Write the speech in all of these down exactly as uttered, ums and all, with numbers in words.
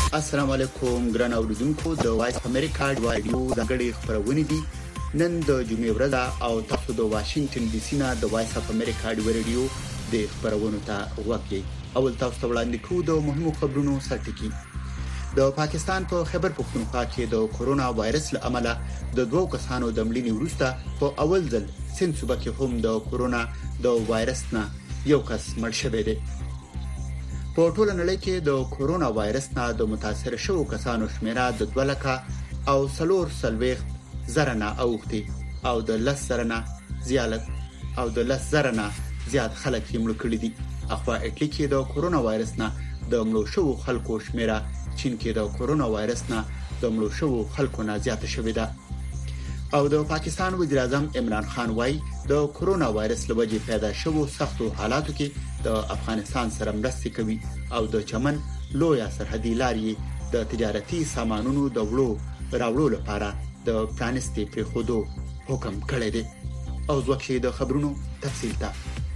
السلام علیکم ګران اوریدونکو د وایس امریکا رادیو دغړي خبرونه دي نن د جمعې ورځ او تاسو د واشنگټن ډي سي نه د وایس اف امریکا رادیو د خبرونو ته وګورئ. اول تاسو ته وړاندې کوو د مهمو خبرونو سرټکی. د پاکستان په خیبر پختونخوا کې د کورونا وایرس له امله د دوو کسانو د مړینې وروسته په اول ځل سند صوبه کې هم د کورونا د وایرس نه یو کس مړ شوی دی. په ټول نړۍ کې د کورونا وایرس نه د متاثر شوو کسانو شمیره د دوه لکه او څلور سلويخ زره نه اوختي او د لس زره نه زیات او د لس زره نه زیات خلک یې مړ کړي دي. اخوا اټلی کې د کورونا وایرس نه د مړو شوو خلکو شمیره چین کې د کورونا وایرس نه د مړو شوو خلکو نه زیاته شوې ده. او د پاکستان وزیر اعظم عمران خان وايي د کورونا وایرس له وجې پیدا شوو سختو حالاتو کې د افغانستان سره مرسته کوي او د چمن لویا سرحدي لارې د تجارتي سامانونو د وړو راوړلو لپاره د پرانستي پریښودو حکم کړی دی. او ځکه د خبرونو تفصیل ته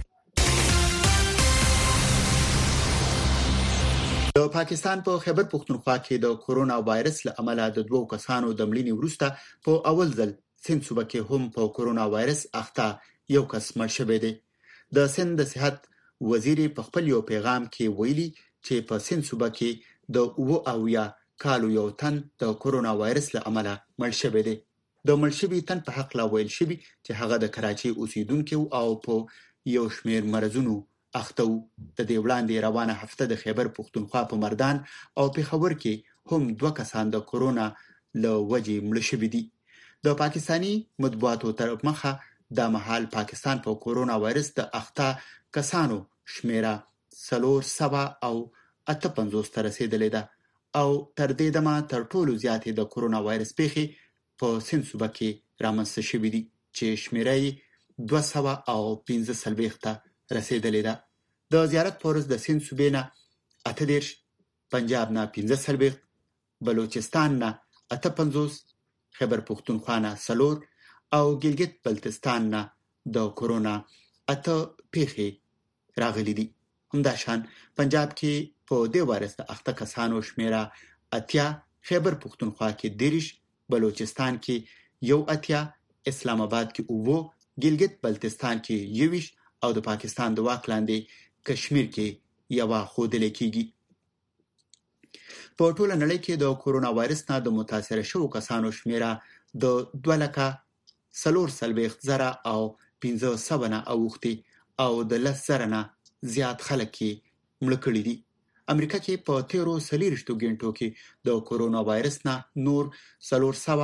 د پاکستان په خیبر پختونخوا کې د کورونا وایرس له امله د دوو کسانو د مړینې وروسته په اول ځل سند صوبه کې هم په کورونا وایرس اخته یو کس مړ شوی دی. د سند د صحت وزیر په خپل یو پیغام کې ویلي چې په سند صوبه کې د اوه اویا کالو یو تن د کورونا وایرس له امله مړ شوی دی. د مړ شوي تن په حق لا ویل شوی چې هغه د کراچي اوسیدونکو او په یو شمیر مرزونو اخته د دې وړاندې روانه هفته د خیبر پختونخوا په مردان او پیښور کې هم دوه کسان د کورونا له وجې مړ شوي دي. د پاکستانی مطبوعاتو تر مخه د مهال پاکستان په کورونا وایرس د اخته کسانو شمیره څلور سوه او اته پنځوس ته رسیدلې ده او تر دې دمه تر ټولو زیاتې د کورونا وایرس پیښې په سند صوبه کې رامنځته شوې دي چې شمیره یې دوه سوه او پنځه څلوېښت ته رسیدلې ده. د زیارت پورز د سند صوبې نه اته دېرش، پنجاب نه پنځه څلوېښت، بلوچستان نه اته پنځوس، خیبر پختونخوا نه څلور او ګلګت بلتستان نه د کورونا اته پیښې راغلي دي. همداشان پنجاب کې په دې وایرس د اخته کسانو شمیره اتیا، خیبر پختونخوا کې دېرش، بلوچستان کې یو اتیا، اسلام آباد کې اووه، ګلګت بلتستان کې یویش او د پاکستان د واک لاندې کشمیر کې یو خودل کېږي. په ټول نړۍ کې د کورونا وایرس نه د متاثر شوو کسانو شمیره د دوه لکه څلور سلويخ زره او پنځه سوه نه اوختي او د لس زره نه زیات خلک یې مړ کړي دي. امریکا کې په تیرو څلېرویشتو غنټو کې د کورونا وایرس نه نور څلور سوه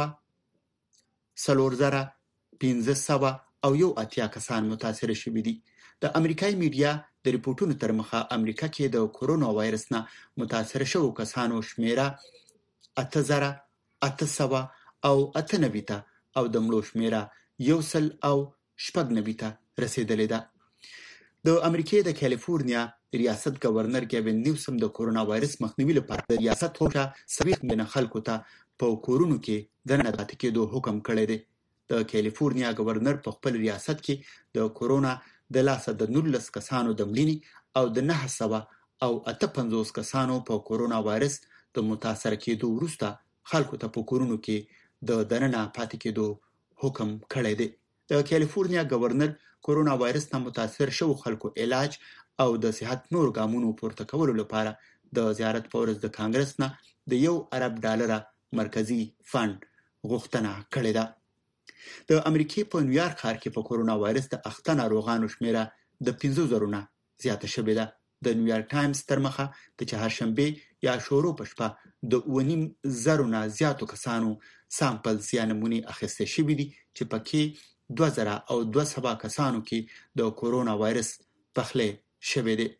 څلور زره پنځه سوه او یو اتیا کسان متاثر شوي دي. د امریکایي میډیا د ریپورتونو تر مخه امریکا کې د کورونا وایرس نه متاثر شوو کسانو شمیره اته زره اته سوه او اته نوي ته او د مړو شمیره یو سل او شپږ نوي ته رسیدلې ده. د امریکې د کالیفورنیا ریاست گورنر ګیوین نیوسم د کورونا وایرس مخنیوي لپاره د ریاست هوکړه څلوېښت میلیونه خلکو ته په کورونو کې دننه پاتې کېدو حکم کړی دی. د کالیفورنیا گورنر په خپل ریاست کې د کورونا د لاسه د نولس کسانو د مړینې او د نهه سوه او اته پنځوس کسانو په کورونا وایرس د متاثر کېدو وروسته خلکو ته په کورونو کې د دننه پاتې کېدو حکم کړی دی. د کالیفورنیا گورنر کورونا وایرس نه متاثر شوو خلکو علاج او د صحت نور ګامونو پورته کولو لپاره د زیارت پورز د کانګرس نه د یو ارب ډالره مرکزی فند غوښتنه کړې ده. د امریکای په نیویارک ښار کې په کورونا وایرس د اخته ناروغانو شمیره د پنځه زره نه زیاته شوې ده. د نیویارک ټایمز تر مخه د چهارشنبه یا شورو په شپه د اوه نیم زره نه زیاتو کسانو سامپلز یا نمونې اخیستل شوي دي چې پکې دوه زره او دوه سوه کسانو کې د کورونا وایرس پخلی شوی دی.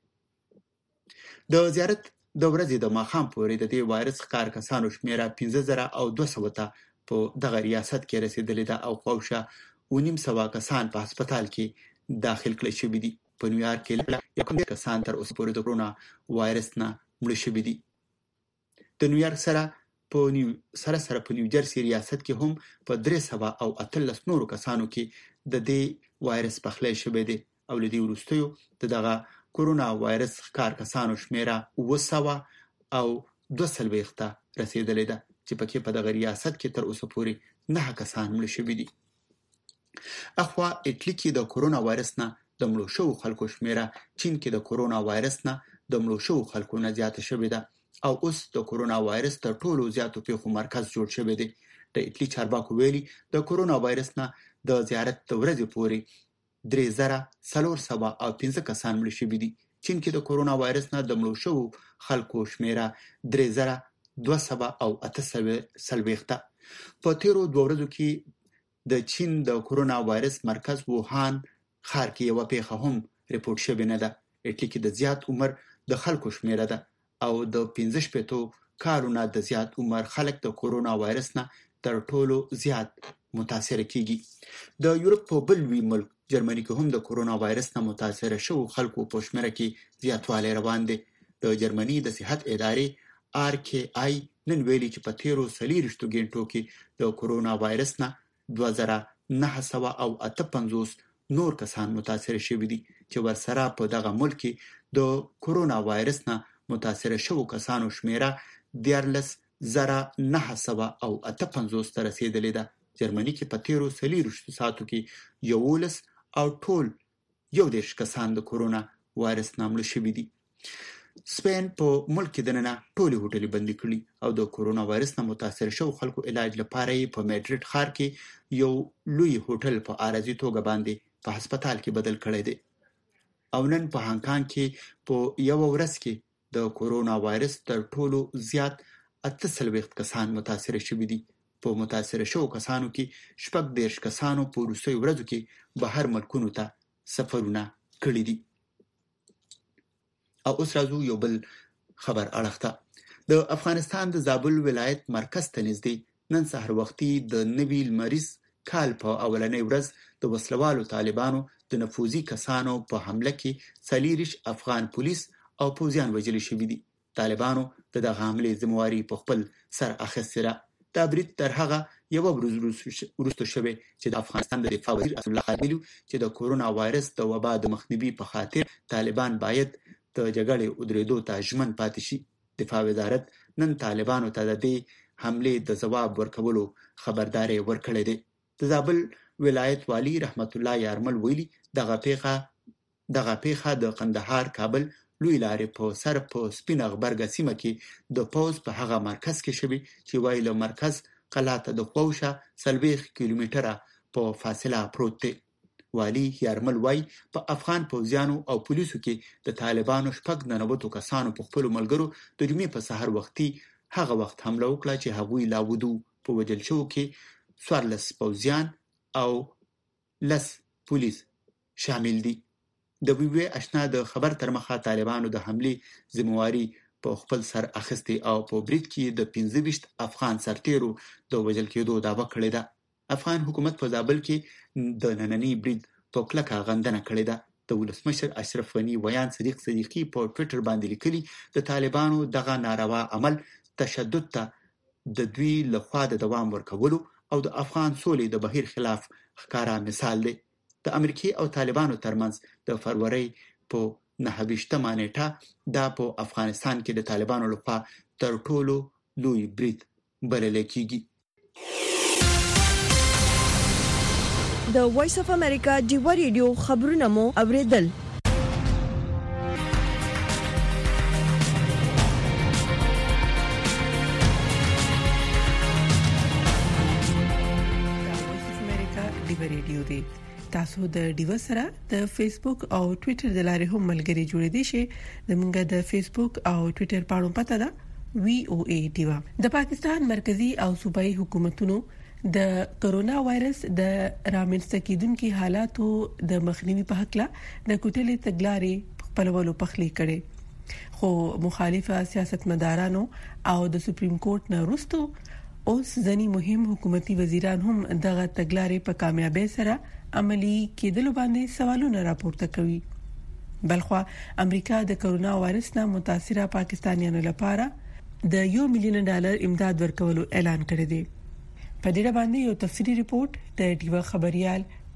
د زیارت د ورځې د ماښام پورې د دې وایرس ښکار کسانو شمیره پنځه زره او دوه سوه ته په دغه ریاست کې رسیدلې ده او خواوشا اوه نیم سوه کسان په هسپتال کې داخل کړل شوي دي. په نیویارک کې یو کم کسان تر اوسه پورې د کورونا وایرس نه مړه شوي دي. د نیویارک سره په نیو سره سره په نیو جرسي ریاست کې هم په درې سوه او اتلس نورو کسانو کې د دې وایرس پخلی شوی دی او له دې وروستیو د دغه کورونا وایرس ښکار کسانو شمیره اوه سوه او دوه سلويخته رسیدلې ده چې پکې په دغه ریاست کې تر اوسه پورې نه کسان مړ شوي دي. اخوا اټلی کې د کورونا وایرس نه د مړو شوو خلکو شمیره چین کې د کورونا وایرس نه د مړو شوو خلکو نه زیاته شوې ده او اوس د کورونا وایرس تر ټولو زیاتو پیښو مرکز جوړ شوی دی. د اټلی چارواکو ویلي د کورونا وایرس نه د زیارت د ورځې پورې درې زره څلور سوه او پنځه کسان مړ شوي دي. چین کې د کورونا وایرس نه د مړو شوو خلکو شمیره درې زره دوه سوه او اته څلوېښته. په تیرو دوه ورځو کې د چین د کورونا وایرس مرکز ووهان ښار کې یوه پیښه هم ریپورټ شوې نه ده. اټلی کې د زیات عمر د خلکو شمیره ده او د پنځه شپېتو کالونو د زیات عمر خلک د کورونا وایرس نه تر ټولو زیات متاثر کیږي. د یورپ په بل لوی ملک جرمني کې هم د کورونا وایرس نه متاثر شوو خلکو په شمیره کې زیاتوالی روان دی. د جرمني د صحت ادارې آر کې آی نن ویلي چې په تیرو څلېرویشتو غنټو کې د کورونا وایرس نه دوه زره نهه سوه او اته پنځوس نور کسان متاثر شوي دي چې ورسره په دغه ملک کې د کورونا وایرس نه متاثر شوو کسانو شمیره دیارلس زره نهه سوه او اته پنځوس ته رسیدلې ده. جرمني کې په تیرو څلېرویشتو ساعتو کې یولس او ټول یو دېرش کسان د کورونا وایرس نه مړه شوي دي. سپین په ملک کې دننه ټولې هوټلې بندي کړي او د کورونا وایرس نه متاثر شوو خلکو علاج لپاره یې په میډریډ ښار کې یو لوی هوټل په عارضي توګه باندې په هسپتال کې بدل کړی دی. او نن په هانګ کانګ کې په یوه ورځ کې د کورونا وایرس تر ټولو زیات اته څلوېښت کسان متاثر شوي دي. په متاثر شوو کسانو کې شپږ دېرش کسانو په وروستیو ورځو کې بهر ملکونو ته سفرونه کړي دي. او اوس راځو یو بل خبر اړخ ته. د افغانستان د زابل ولایت مرکز ته نږدې نن سهار وختي د نوي لمریز کال په اولنۍ ورځ د وسلوالو طالبانو د نفوذي کسانو په حمله کې څلېرویشت افغان پولیس او پوځیان وژل شوي دي. طالبانو د دغه حملې ذمهواري په خپل سر اخیستې ده. دا برید تر هغه یوه ورځ وروسته شوی چې د افغانستان د دفاع وزیر اسدالله خان ویلي چې د کورونا وایرس د وبا د مخنیوي په خاطر طالبان باید د جګړې ودرېدو ته ژمن پاتې شي. دفاع وزارت نن طالبانو ته د دې حملې د ځواب ورکولو خبرداری ورکړی دی. د زابل ولایت والی رحمت الله یارمل ویلي دغه پیښه دغه پیښه د قندهار کابل لوی لارې په سر په سپین غبرګه سیمه کې د پوز په هغه مرکز کې شوی چې وایي له مرکز قلعه ته د خوشه څلوېښت کیلومتره په فاصله پروت دی. والی یارمل وایي په افغان پوځیانو او پولیسو کې د طالبانو شپږ ننوتو کسانو په خپلو ملګرو د جمعې په سحر وختي هغه وخت حمله وکړه چې هغوی لا ودو په وژل شوو کې څوارلس پوځیان او لس پولیس شامل دي. د وی وی آشنا د خبر تر مخه طالبانو د حملې ذمہواری په خپل سر اخیستې او په برید کې د پنځه ویشت افغان سرتیرو د وژل کېدو دعوه کړې ده. افغان حکومت په زابل کې د نننۍ برید په کلکه غندنه کړې ده. د ولسمشر اشرف غني ویان صدیق صدیقي په ټویټر باندې لیکلي د طالبانو دغه ناروا عمل تشدد ته د دوی لخوا د دوام ورکولو او د افغان سولې د بهیر خلاف ښکاره مثال دی. د امریکای او طالبانو ترمنځ د فروری په نهه ویشتمه نیټه دا په افغانستان کې د طالبانو لخوا تر ټولو لوی برید بلل کېږي. د وایس اف امریکا ډیو ریډیو خبرونه مو اوریدل. تاسو د ډیو سره د فیسبوک او ټوئیټر د لارې هم ملګري جوړې دي شي. زموږ د فیسبوک او ټوئیټر پاڼو پته ده وی او ای ډیو. د پاکستان مرکزی او صوبایي حکومتونو د کورونا وایرس د رامنځته کیدونکو حالاتو د مخنیوي په حق له د کوټلې تګلارې خپلولو پخلی کړي. خو مخالفه سیاستمدارانو او د سپریم کورټ نه وروسته اوس ځنی مهم حکومتي وزیران هم دغه تګلارې په کامیابی سره عملی کېدل باندې سوالونه راپورته کوي. بلخو امریکا د کورونا وایرس نه متاثره پاکستانیانو لپاره د یو میلیون ډالر امداد ورکولو اعلان کړی دی. په دې باندې یو تفصیلی ریپورت د ډیو خبريال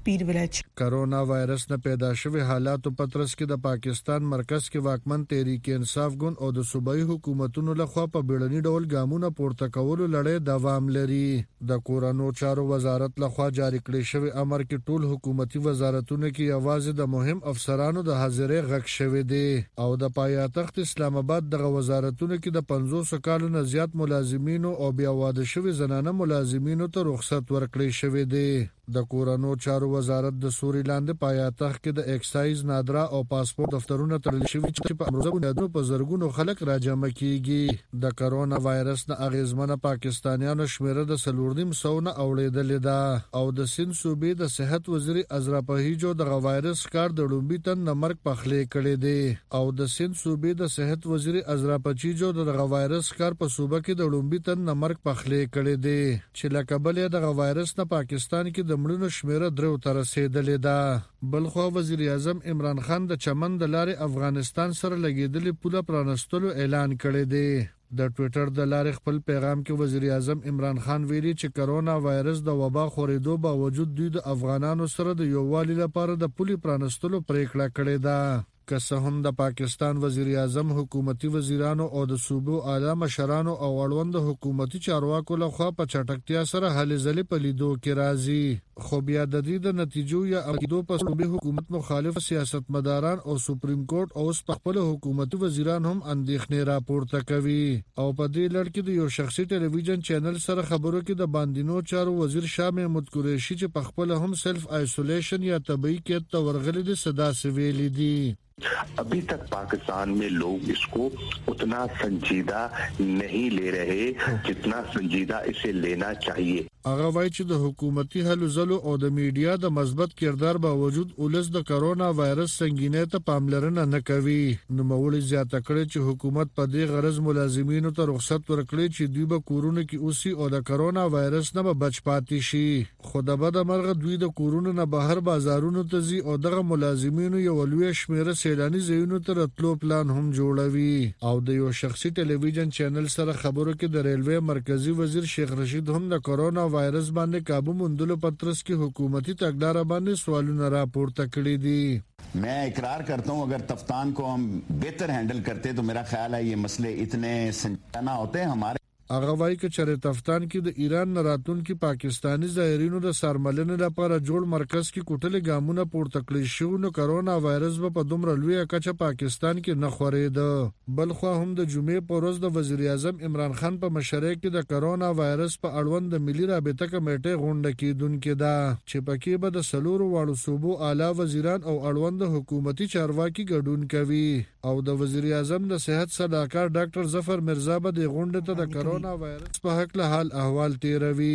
پیر ویلج. کرونا وایرس نه پیدا شوی حالات په ترڅ کې د پاکستان مرکز کې واکمن تحریک انصاف ګوند او د صوبایي حکومتونو لخوا په بیړني ډول ګامونه پورته کولو لړۍ دوام لري. د کورونو چارو وزارت لخوا جاری کړی شوی امر کې ټول حکومتي وزارتونو کې یوازې د مهم افسرانو د حاضرۍ غږ شوی دی او د پایتخت اسلام آباد دغه وزارتونو کې د پنځوس کالو نه زیات ملازمینو او بیا واده شوی زنانه ملازمینو ته رخصت ورکړی شوی دی. د کورونو چارو وزارت د سوري لاندې پایتخت کې د ایکسایز نادرا او پاسپورت دفترونه تړل شوي چې په امروزه بنیادونو په زرګونو خلک راجمع کیږي. د کرونا وایرس نه اغیزمنه پاکستانیانو شمیره د سلورنیم سو نه اوړېدلې ده او د سند صوبې د صحت وزیر ازرا پهیجو د وایرس کار د لومبي تن نمرک پخلې کړي دي او د سند صوبې د صحت وزیر ازرا پهیجو د وایرس کار په صوبه کې د لومبي تن نمرک پخلې کړي دي چې لکبل د وایرس نه پاکستان کې د مړینو شمیره درو ته رسیدلې ده. بلخو وزیر اعظم عمران خان د چمن د لارې افغانستان سره لګیدلې پوله پرانستلو اعلان کړی دی. د ټوئیټر د لارې خپل پیغام کې وزیر اعظم عمران خان ویلي چې کرونا وایرس د وبا خورېدو باوجود دوی د افغانانو سره د یووالي لپاره د پولې پرانستلو پریکړه کړې ده. که څه هم د پاکستان وزیر اعظم حکومتي وزیرانو او د صوبو اعلی مشرانو او اړوند حکومتي چارواکو لخوا په چټکتیا سره هلې ځلې په لیدو کې راځي خو بیا د دې د نتیجو یا عقیدو په صوبې حکومت مخالف سیاستمداران او سپریم کورټ او خپل حکومتي وزیران هم اندېښنې راپورته کوي او په دې لړ کې د یو شخصي ټلویزیون چینل سره خبرو کې د باندینو چارو وزیر شاه محمود قریشي چې په خپل هم سلف آیسولیشن یا طبي کې تورغلي دي صدا سویلي دي. अभी तक पाकिस्तान में लोग इसको उतना संजीदा नहीं ले रहे जितना संजीदा इसे लेना चाहिए. هغه وایي چې د حکومتي هلو ځلو او د میډیا د مثبت کردار باوجود ولس د کرونا وایرس سنگینۍ ته پاملرنه نه کوي. نوموړي زیاته کړې چې حکومت په دې غرض ملازمینو ته رخصت ورکړي چې دوی به کورونو کې اوسي او د کرونا وایرس نه به بچ پاتې شي. خو د بده مرغه دوی د کورونو نه بهر بازارونو ته ځي او دغه ملازمینو یو لوی شمیره سیلاني ځایونو ته راتلو پلان هم جوړوي. او د یو شخصي ټلویزیون چینل سره خبرو کې د ریلوے مرکزی وزیر شیخ رشید هم د کرونا وایرس باندې काबू مندلو پترس کی حکومتی تګلارې باندې سوالونه راپورته کړي دي. मैं इकरार करता हूं अगर तफ्तान को हम बेहतर हैंडल करते तो मेरा ख्याल है ये मसले इतने संजीदा होते हमारे. هغه وایي چې چېرې تفتان کې د ایران نه راتلونکي پاکستانی زایرینو د سرملنې لپاره جوړ مرکز کې کوټلې ګامونه پورته کړي شو نو کرونا وایرس به په دومره لویه کچه پاکستان کې نه خورېده. بلخو هم د جمعې په ورځ د وزیر اعظم عمران خان په مشرۍ کې د کرونا وایرس په اړوند د ملي رابطه کمیټې غونډه کېدونکې ده چې پکې به د سلورو واړو صوبو اعلی وزیران او اړوند حکومتي چارواکي ګډون کوي او د وزیر اعظم د صحت صلاحکار ډاکټر ظفر مرزا به د غونډې ته د کرونا وایرس په حق له حال احوال تیروي.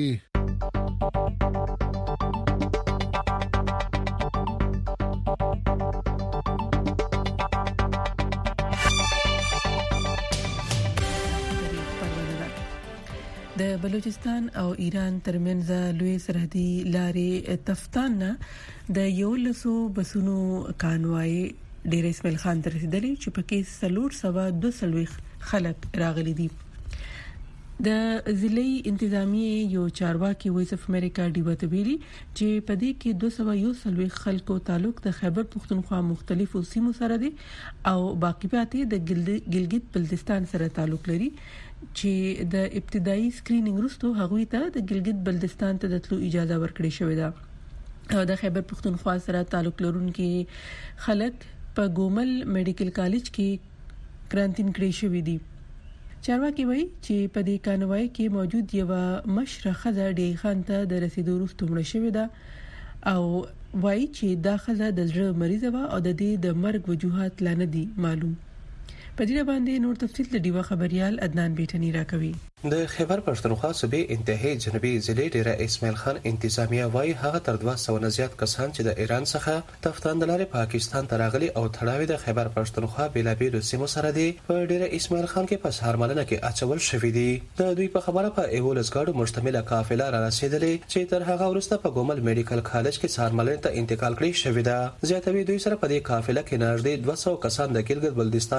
د بلوچستان او ایران ترمنځ لوی سرحدي لارې تفتان نه د یو لسو بسونو کانوای ډیر اسماعیل خان ته رسیدلی چې پکې سلور سوا دو سلويخ خلک راغلي دي. د ضلعي انتظامیه یو چارواکي وایس اف امریکا ډیو ته ویلي چې په دې کې دوه سوه یو سلويخ خلکو تعلق د خیبر پختونخوا مختلفو سیمو سره دي او باقی پاتې د ګلګت بلتستان سره تعلق لري چې د ابتدایي سکرینینګ وروسته هغوی ته د ګلګت بلتستان ته د تلو اجازه ورکړې شوې ده او د خیبر پختونخوا سره تعلق لرونکي خلک په ګومل میډیکل کالج کې کرانتین کړي شوې دي. چارواکي وایي چې په دې کانوای کې موجود یو مشره خزه ډی خان ته د رسیدو وروسته مړه شوې ده او وایي چې دا خزه د زړه مریضه و او د دې د مرګ وجوهات لا نه دي معلوم. په دې باندې نور تفصیل د ډیوا خبريال عدنان بیٹنی راکوي. د خیبر پښتونخوا صوبې انتهایی جنوبي ضلع ډیره اسماعیل خان انتظامیه وايي هغه تر دوه سوه نه زیات کسان چې د ایران څخه تفتان د لارې پاکستان ته راغلي او تړاوي د خیبر پښتونخوا بیلابیلو سیمو سره دي په ډیره اسماعیل خان کې په سهارملنه کې اچول شوې دي. د دوی په خبره په ایولس ګاډو مشتمله قافله را رسیدلې چې تر هغه وروسته په ګومل میډیکل کالج کې سهارملنه ته انتقال کړی شوې ده. زیاتوي دوی سره په دې قافله کې نږدې دوه سوه کسان د ګلګت بلتستان هم وو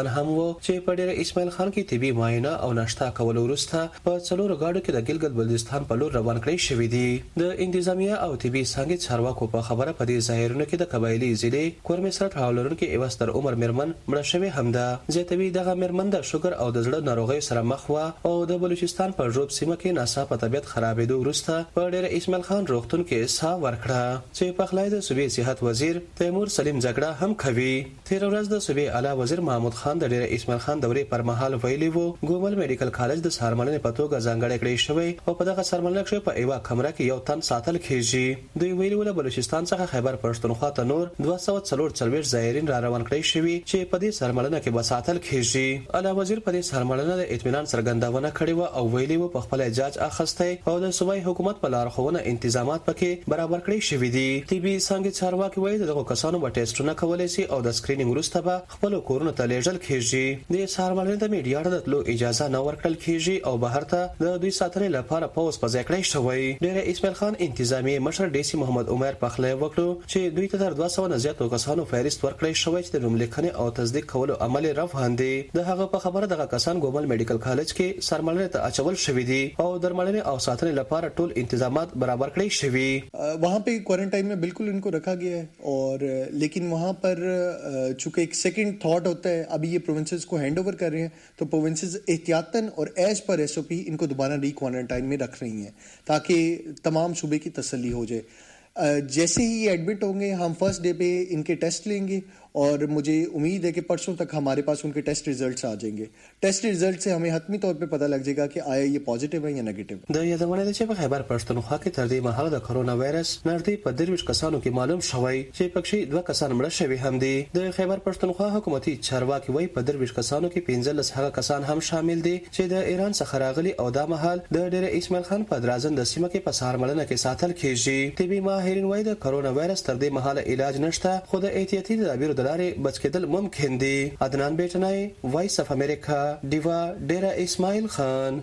چې په ډیر اسماعیل خان کې طبي معاینه او ناشتا کول وروسته په څلورو گاډو کې د ګلګت بلتستان په لور روان کړی شوې دي. د انتظامیه او طبي څنګه چارواکو په خبره په دې ظاهرونه کې د قبایلی ضلع کورمسرت حالورونکو ایواستر عمر مرمن مړه شوی همدا زیاتوي. دغه مرمن د شوګر او د زړه ناروغي سره مخ و او د بلوچستان په جوب سیمه کې ناڅاپه طبيعت خرابېدو وروسته په ډیر اسماعیل خان روغتون کې ساه ورکړه چې په خلای د صوبې صحت وزیر تیمور سلیم جګړه هم کوي. تیر ورځ د صوبې اعلی وزیر محمود خان د ډیر اسماعیل خان دورې پر مهال ویلي وو ګومل میډیکل کالج د سارمنې په توګه ځانګړی کړی شوی او په دغه سارمنې کې په ایوا کمره کې یو تن ساتل کیږي. دوی ویلي ول بلوچستان څخه خیبر پښتونخوا ته نور دوه سوه څلور څلوېښت زایرین را روان کړی شوی چې په دې سارمنې کې به ساتل کیږي. اعلی وزیر په دې سارمنې د اطمینان څرګندونه کړې و او ویلي و په خپل اجازه اخسته او د صوبایي حکومت په لارښوونه تنظیمات پکې برابر کړی شوی دي. طبي څنګه چارواکي وایي دغه کسانو به ټیسټونه کولای شي او د سکرینینګ وروسته به خپل کورونه ته لیږل کیږي. د سارمنې د میډیا د تلو اجازه نه ورکړل کیږي او بهر ته د دوی ساتنې لپاره پوس په ځای کړی شوی. ډیر اسماعیل خان انتظامی مشر ډي سي محمد عمر پخله وکړو چې دوی ته تر دوه سوه نه زیاتو کسانو فهرست ورکړی شوی چې د نوملیکنې او تصدیق کولو عمل روان دي. د هغه په خبره دغه کسان ګومل میډیکل کالج کې سارمنې ته اچول شوی دي او درملنې او ساتنې لپاره ټول इंतजामात बराबर कड़े शवी. वहाँ पे क्वारंटाइन में बिल्कुल इनको रखा गया है और लेकिन वहाँ पर चूंकि एक सेकंड थॉट होता है अभी ये प्रोविंसेस को हैंड ओवर कर रहे हैं तो प्रोविंसेस एहतियातन और एज पर एसओपी इनको दोबारा री क्वारंटाइन में रख रही हैं ताकि तमाम सूबे की तसल्ली हो जाए. जैसे ही ये एडमिट होंगे हम फर्स्ट डे पे इनके टेस्ट लेंगे और मुझे उम्मीद है कि परसों तक हमारे पास उनके टेस्ट रिजल्ट्स आ जाएंगे. टेस्ट रिजल्ट से हमें हतमी तौर पे पता लग जाएगा कि आया ये पॉजिटिव है या नेगेटिव. د یادونه ده چې په خیبر پښتونخوا کې تر دې مهاله د کرونا وایرس نږدې په درویش کسانو کې معلوم شوی چې پکې دوه کسان مړه شوي هم دي. د خیبر پښتونخوا حکومتي چارواکي وایي په درویش کسانو کې پنځلس هغه کسان هم شامل دي چې د ایران څخه راغلي او دا مهال د ډېر اسماعیل خان په درازن د سیمه کې په سهارملنه کې ساتل کیږي. طبي ماهرین وایي د کرونا وایرس تر دې مهاله علاج نشته خو د احتیاطي تدابیرو د لارې بچ کېدل ممکن دي. عدنان بیٹنای وایس اف امریکا دیوا ډیرا اسماعیل خان.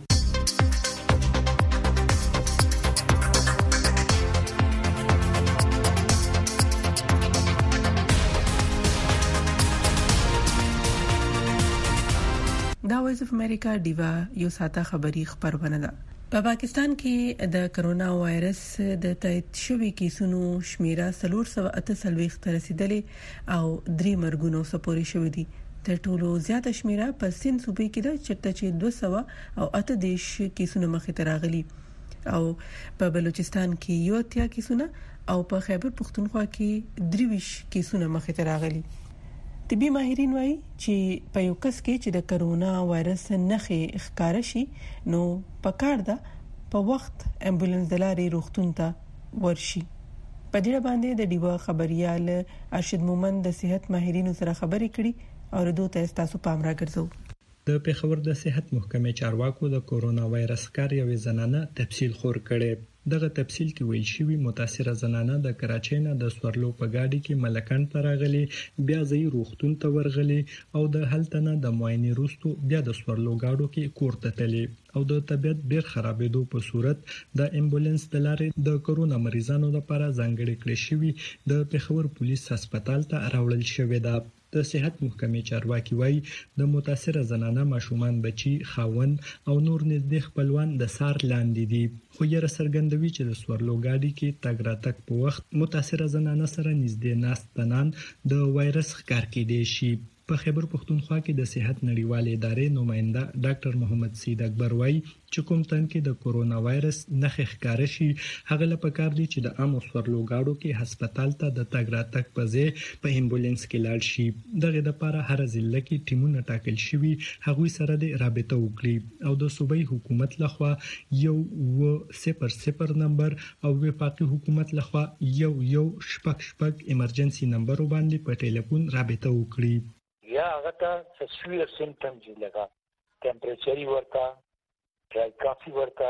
دا وایس اف امریکا دیوا یو ساته خبری خبرونه ده. په پاکستان کې د کرونا وایرس د تایید شوی کیسونو شمیره څلور سوه اته څلوېښت ته رسیدلې او درې مرګونو سپوري شوې دي. تر ټولو زیاته شمیره په سند صوبې کې ده چېرته چې دوه سوه او اته دېرش کیسونه مخې ته راغلي او په بلوچستان کې یو اتیا کیسونه او په خیبر پښتونخوا کې درویش کیسونه مخې ته راغلي. طبي ماهرین وایي چې په یو کس کې چې د کرونا وایرس نښې ښکار شي نو پکار ده په وخت امبولانس د لارې روغتون ته ورشي. په دې باندې د ډیوا خبريال ارشد مومن د صحت ماهرینو سره خبرې کړي او دوی ته تاسو پام راګرځو. د پیښور د صحت محکمې چارواکو د کرونا وایرس کار یوې زنانه تفصیل خور کړي. دغه تفصیل کې ویل شوی متاثره زنانه د کراچۍ نه د سورلو په گاډي کې ملکان ته راغلي بیا ځای روغتون ته ورغلي او د هلته نه د معاینې وروسته بیا د سورلو گاډو کې کور ته تللي او د طبيعت ډیر خرابېدو په صورت د امبولانس د لارې د کرونا مریضانو لپاره ځانګړي کړي شوی د پیښور پولیس هسپتال ته راوړل شوی ده. د صحت محکمې چارواکي وایي د متاثره زنانه ماشومان بچي خاون او نور نږدې خپلوان د سار لاندې دي خو یې څرګندوي چې د سورلو گاډي کې تګ راتګ په وخت متاثره زنانه سره نږدې ناست تنان د وایرس ښکار کېدی شي. په خیبر پښتونخوا کې د صحت نړیوالې ادارې نماینده ډاکټر محمد سید اکبر وایي چې کوم تن کې د کرونا وایرس نښې ښکار شي هغه له پکار دي چې د عامو سورلو گاډو کې هسپتال ته د تګ راتګ په ځای په امبولانس کې لاړ شي. دغه لپاره هر ضلع کې ټیمونه ټاکل شوي هغوی سره د رابطه وکړي او د صوبایي حکومت لخوا یو و صفر صفر نمبر او وفاقي حکومت لخوا یو یو شپږ شپږ ایمرجنسي نمبر باندې په ټلیفون رابطه وکړي. یا هغه ته سسویر سیمټمز لګا ټمپریچر ورتا ډرای کافي ورتا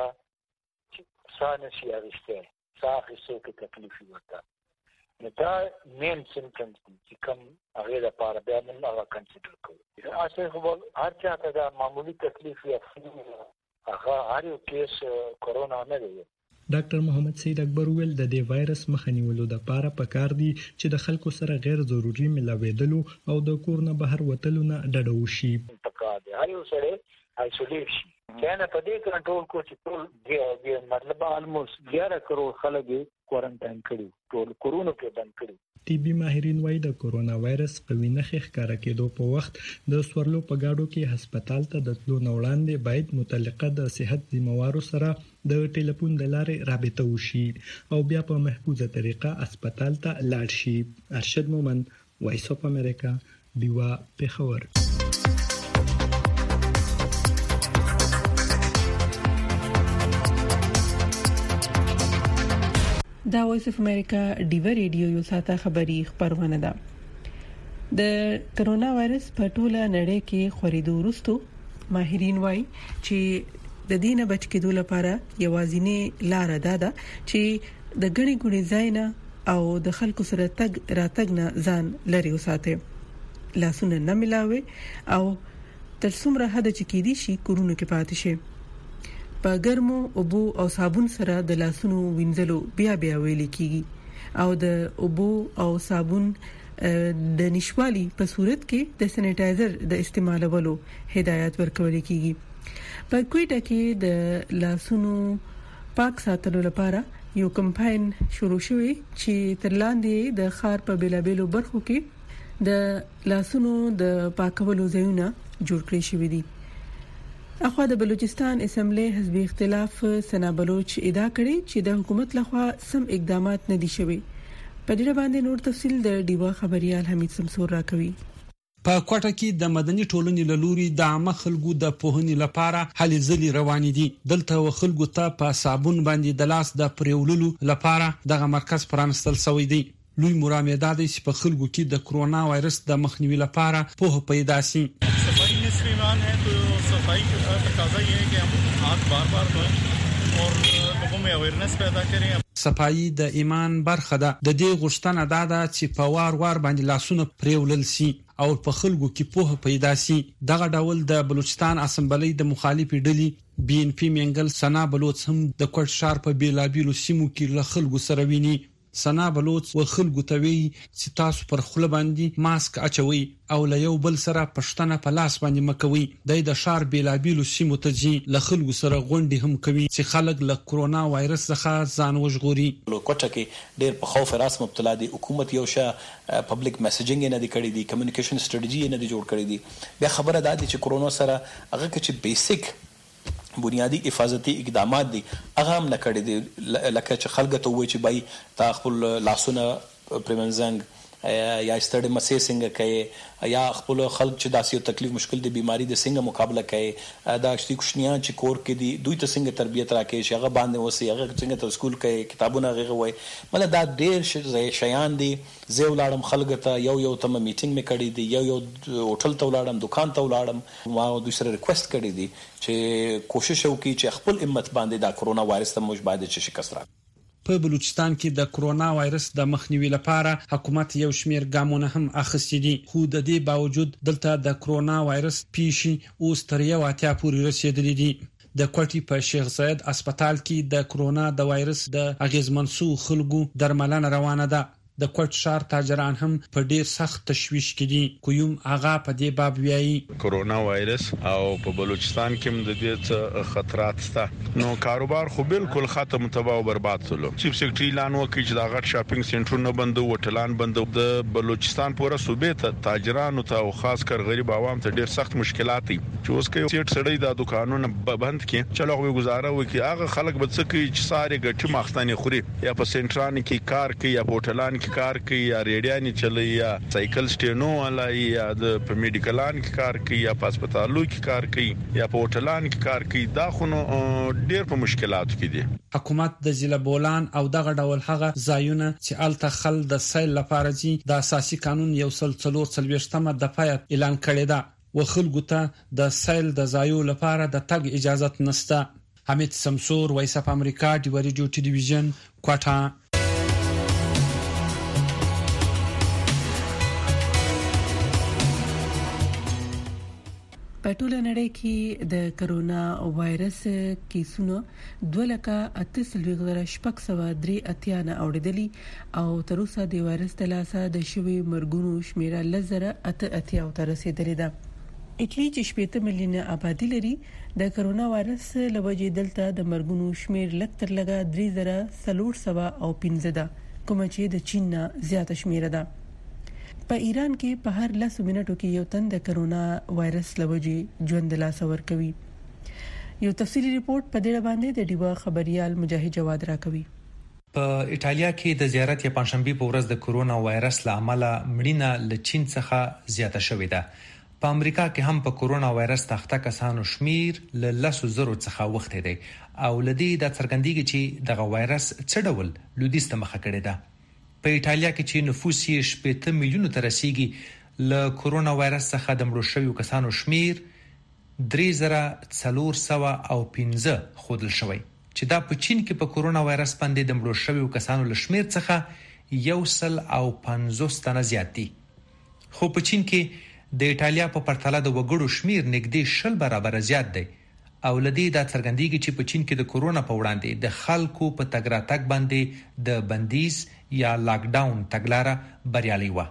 سانه شي اغسته ساخه کې تکلیف ورتا نو دا مین سیمټمز دي چې کوم هغه لپاره بیا موږ هغه کنسیډر کوو. اصل خو هر چا ته دا معمولی تکلیف یا هغه هر یو کیس کرونا نه دی ډاکټر محمد سید اکبر ویل د دې وایرس مخه نیولو لپاره پکار دي چې د خلکو سره غیر ضروري ملاوېدلو او د کور نه بهر وتلو نه ډډه وشي. پکار دی هر یو سره آیسولیټ شي. ځان په دې کنټرول کو چې ټول مطلب الموست ګیاره کروڑ خلک کوارنټاین کړي، ټول کورونو کې بند کړي. طبي ماهرین وايي د کورونا وایرس قوي نښې ښکاره کېدو په وخت د سورلو په گاډو کې هسپتال ته د تلو نه وړاندې باید متعلقه د صحت ذمہوارو سره د ټلیفون د لارې رابطه وشي او بیا په محفوظه طریقه هسپتال ته لاړ شي. ارشد مومند، وایس اف امریکا، دیوا، پېښور. دا وایس اف امریکا ډیو ریډیو یو ساته خبري خبرونه ده. د کرونا وایرس په ټوله نړۍ کې خوريدو وروسته ماهرین وایي چې د دې نه بچ کېدو لپاره یوازینی لار ده ده چې د غړي ګړي ځاینا او د خلکو سره تګ راتګ نه ځان لري وساتي، لاسونه نه ملاوي او تر څومره حد چې کېدي شي کورونو کې پاتې شي. په ګرمو اوبو او صابون سره د لاسونو وینځلو بیا بیا ویل کیږي او د اوبو او صابون د نشوالي په صورت کې د سینیټایزر د استعمالولو هدایت ورکول کیږي. په کوټه کې د لاسونو پاک ساتلو لپاره یو کمپاین شروع شوی چې تر لاندې د ښار په بیلابېلو برخو کې د لاسونو د پاکولو ځایونه جوړ کړی شوی دي. اخوا د بلوچستان اسمبلی حزبی اختلاف سنا بلوچ ادعا کړي چې د حکومت لخوا سم اقدامات نه دي شوي. په دې باندې نور تفصیل د ډیوا خبريال حمید سمسور راکوي. په کوټه کې د مدني ټولنې له لوري د عامه خلکو د پوهنې لپاره هلې ځلې روان دي. دلته خلکو ته په صابون باندې د لاس د پریوللو لپاره دغه مرکز پرانستل شوی دی. لوی مرامه ده چې په خلکو کې د کرونا وایرس د مخنیوي لپاره پوهه پیدا شي. صفائی نصفیمان ہے تو صفائی کا تقاضا یہ ہے کہ ہم ہاتھ بار بار دھوئیں اور لوگوں میں اویرنس پیدا کریں. صفائی د ایمان برخه ده. د دې غوښتنه ده چې په وار وار باندې لاسونه پریولل شي او په خلکو کې پوهه پیدا شي. دغه ډول د بلوچستان اسمبلی د مخالفي ډلې بي ان پی منګل سنا بلوچ هم د کوټ شهر په بیلابیلو سیمو کې له خلکو سره ویني. سنا بلوچ و خلکو ته وی چې تاسو پر خله باندې ماسک اچوي او له یو بل سره پښتنه په لاس باندې مکوي. د شهر بیلابیلو سیمو ته ځي له خلکو سره غونډې هم کوي چې خلک له کرونا وایرس څخه ځان وژغوري. کوټه کې ډېر په خوف راس مبتلا دي. حکومت یو شه پبلک میسیجینګ نه دی کړی دی، کمیونیکیشن سټریټجی نه دی جوړ کړی دی. بیا خبره ده چې کرونا سره هغه چې بیسیک بنیادی حفاظتي اقدامات دي هغه هم نه کړی دي، لکه چې خلک ته وایي چې بای تا خپل لاسونه پرمنځنګ یا ستړي مسې څنګه کوي یا خپل خلک چې داسې تکلیف مشکل دي بیماری د څنګه مقابله کوي. دا شتي کوشنیان چې کور کې دي دوی ته څنګه تربیت راکړي چې هغه باندې وسی هغه څنګه تر سکول کې کتابونه هغه وای. مله دا ډېر شیان دي. زه ولاړم خلک ته یو یو تم میټینګ مې کړی دی، یو یو هوټل ته ولاړم، دکان ته ولاړم، ما دوی سره ریکوست کړی دی چې کوشش وکړي چې خپل امت باندې دا کرونا وایرس ته موږ باید چې شکست راکړو. په بلوچستان کې د کرونا وایرس د مخنیوي لپاره حکومت یو شمیر ګامونه هم اخیستي دي، خو د دې باوجود دلته د کرونا وایرس پیښې اوس تر یو اتیا پورې رسیدلې دي. د کوټي په شیخ زاید هسپتال کې د کرونا د وایرس د اغیزمنسو خلکو درملنه روانه ده. د کوټ شهر تاجران هم په ډیر سخت تشویش کې دي. کوم هغه په دې باب ویایي کرونا وایرس او په بلوچستان کې هم د دې خطرات شته. نو کاروبار خو بالکل ختم تباہ او برباد شول. چیف سیکریټری اعلان وکړ چې دا غټ شاپینګ سنټرونه بندو، هوټلان بندو. د بلوچستان پوره صوبې ته تاجرانو ته او خاص کر غریب عوام ته ډیر سخت مشکلات دي چې اوس کې سیټ سړی دا دکانونه بند کړي. چلو غوي گزاره وکړي هغه خلک به څه کوي چې ساري ګټي ماختاني خوري یا په سنټران کې کار کوي یا په هوټلان کار کوي یا ریډیاني چلي یا سایکل سټینو ولا یا د په میډیکلان کې کار کوي یا په هسپتالو کې کار کوي یا په هوټلان کې کار کوي. دا خو ډېر په مشکلاتو کې دي. حکومت د ضلع بولان او دغه ډول هغه ځایونه چې الته خل د سیل لپاره دي د اساسي قانون یو سل څلور څلوېښتمه دفعه اعلان کړی ده و خلکو ته د سیل د ځایو لپاره د تګ اجازه نشته. حمید سمسور، وایس اف امریکا، ډیو ریډیو ټلویزیون، کوټه. په ټوله نړۍ کې د کرونا وایرس کیسونو دوه لکه اته سلوي غره شپږ سوه درې اتیا نه اوریدلي او تر اوسه د وایرس د لاسه د شوي مرګونو شمیره لزر اته اتیا ته رسیدلې ده. اټلی چې شپږ میلیونه آبادی لري د کرونا وایرس لوجې دلته د مرګونو شمیر لږ تر لږه درې زره څلور سوه او پنځه ده، کوم چې د چین نه زیاته شمیره ده. په ایران کې په هر لس منټو کې یو تن د کرونا وایرس لوجې ژوند له لاسه ورکوي. یو تفصیلی ریپورت په دې باندې د ډیوا خبريال مجاهد جواد راکوي. په ایتالیا کې د زیارت یا پنځشنبه په ورځ د کرونا وایرس له امله مړینه له چین څخه زیاته شوې ده. په امریکا کې هم په کرونا وایرس تخته کسانو شمیر له لسو زرو څخه وخته دی او لدی د څرګندېږي چې دغه وایرس څه ډول لودیس ته مخه کړی ده. په ایتالیا کې چې نفوس یې شپږ میلیونه ته رسیدي له کرونا وایرس څخه د مړو شویو کسانو شمیر درې زره څلور سوه او پنځه ښودل شوی چې دا په چین کې په کرونا وایرس باندې د مړو شویو کسانو له شمیر څخه یو سل او پنځوس تنه زیات دي. خو په چین کې د ایتالیا په پرتله د وګړو شمیر نږدې شل برابر زیات دی او لدی دا څرګندېږي چې په چین کې د کرونا په وړاندې د خلکو په تګ راتګ باندې د بندیز یا لاک ډاون تګلاره بریالي و.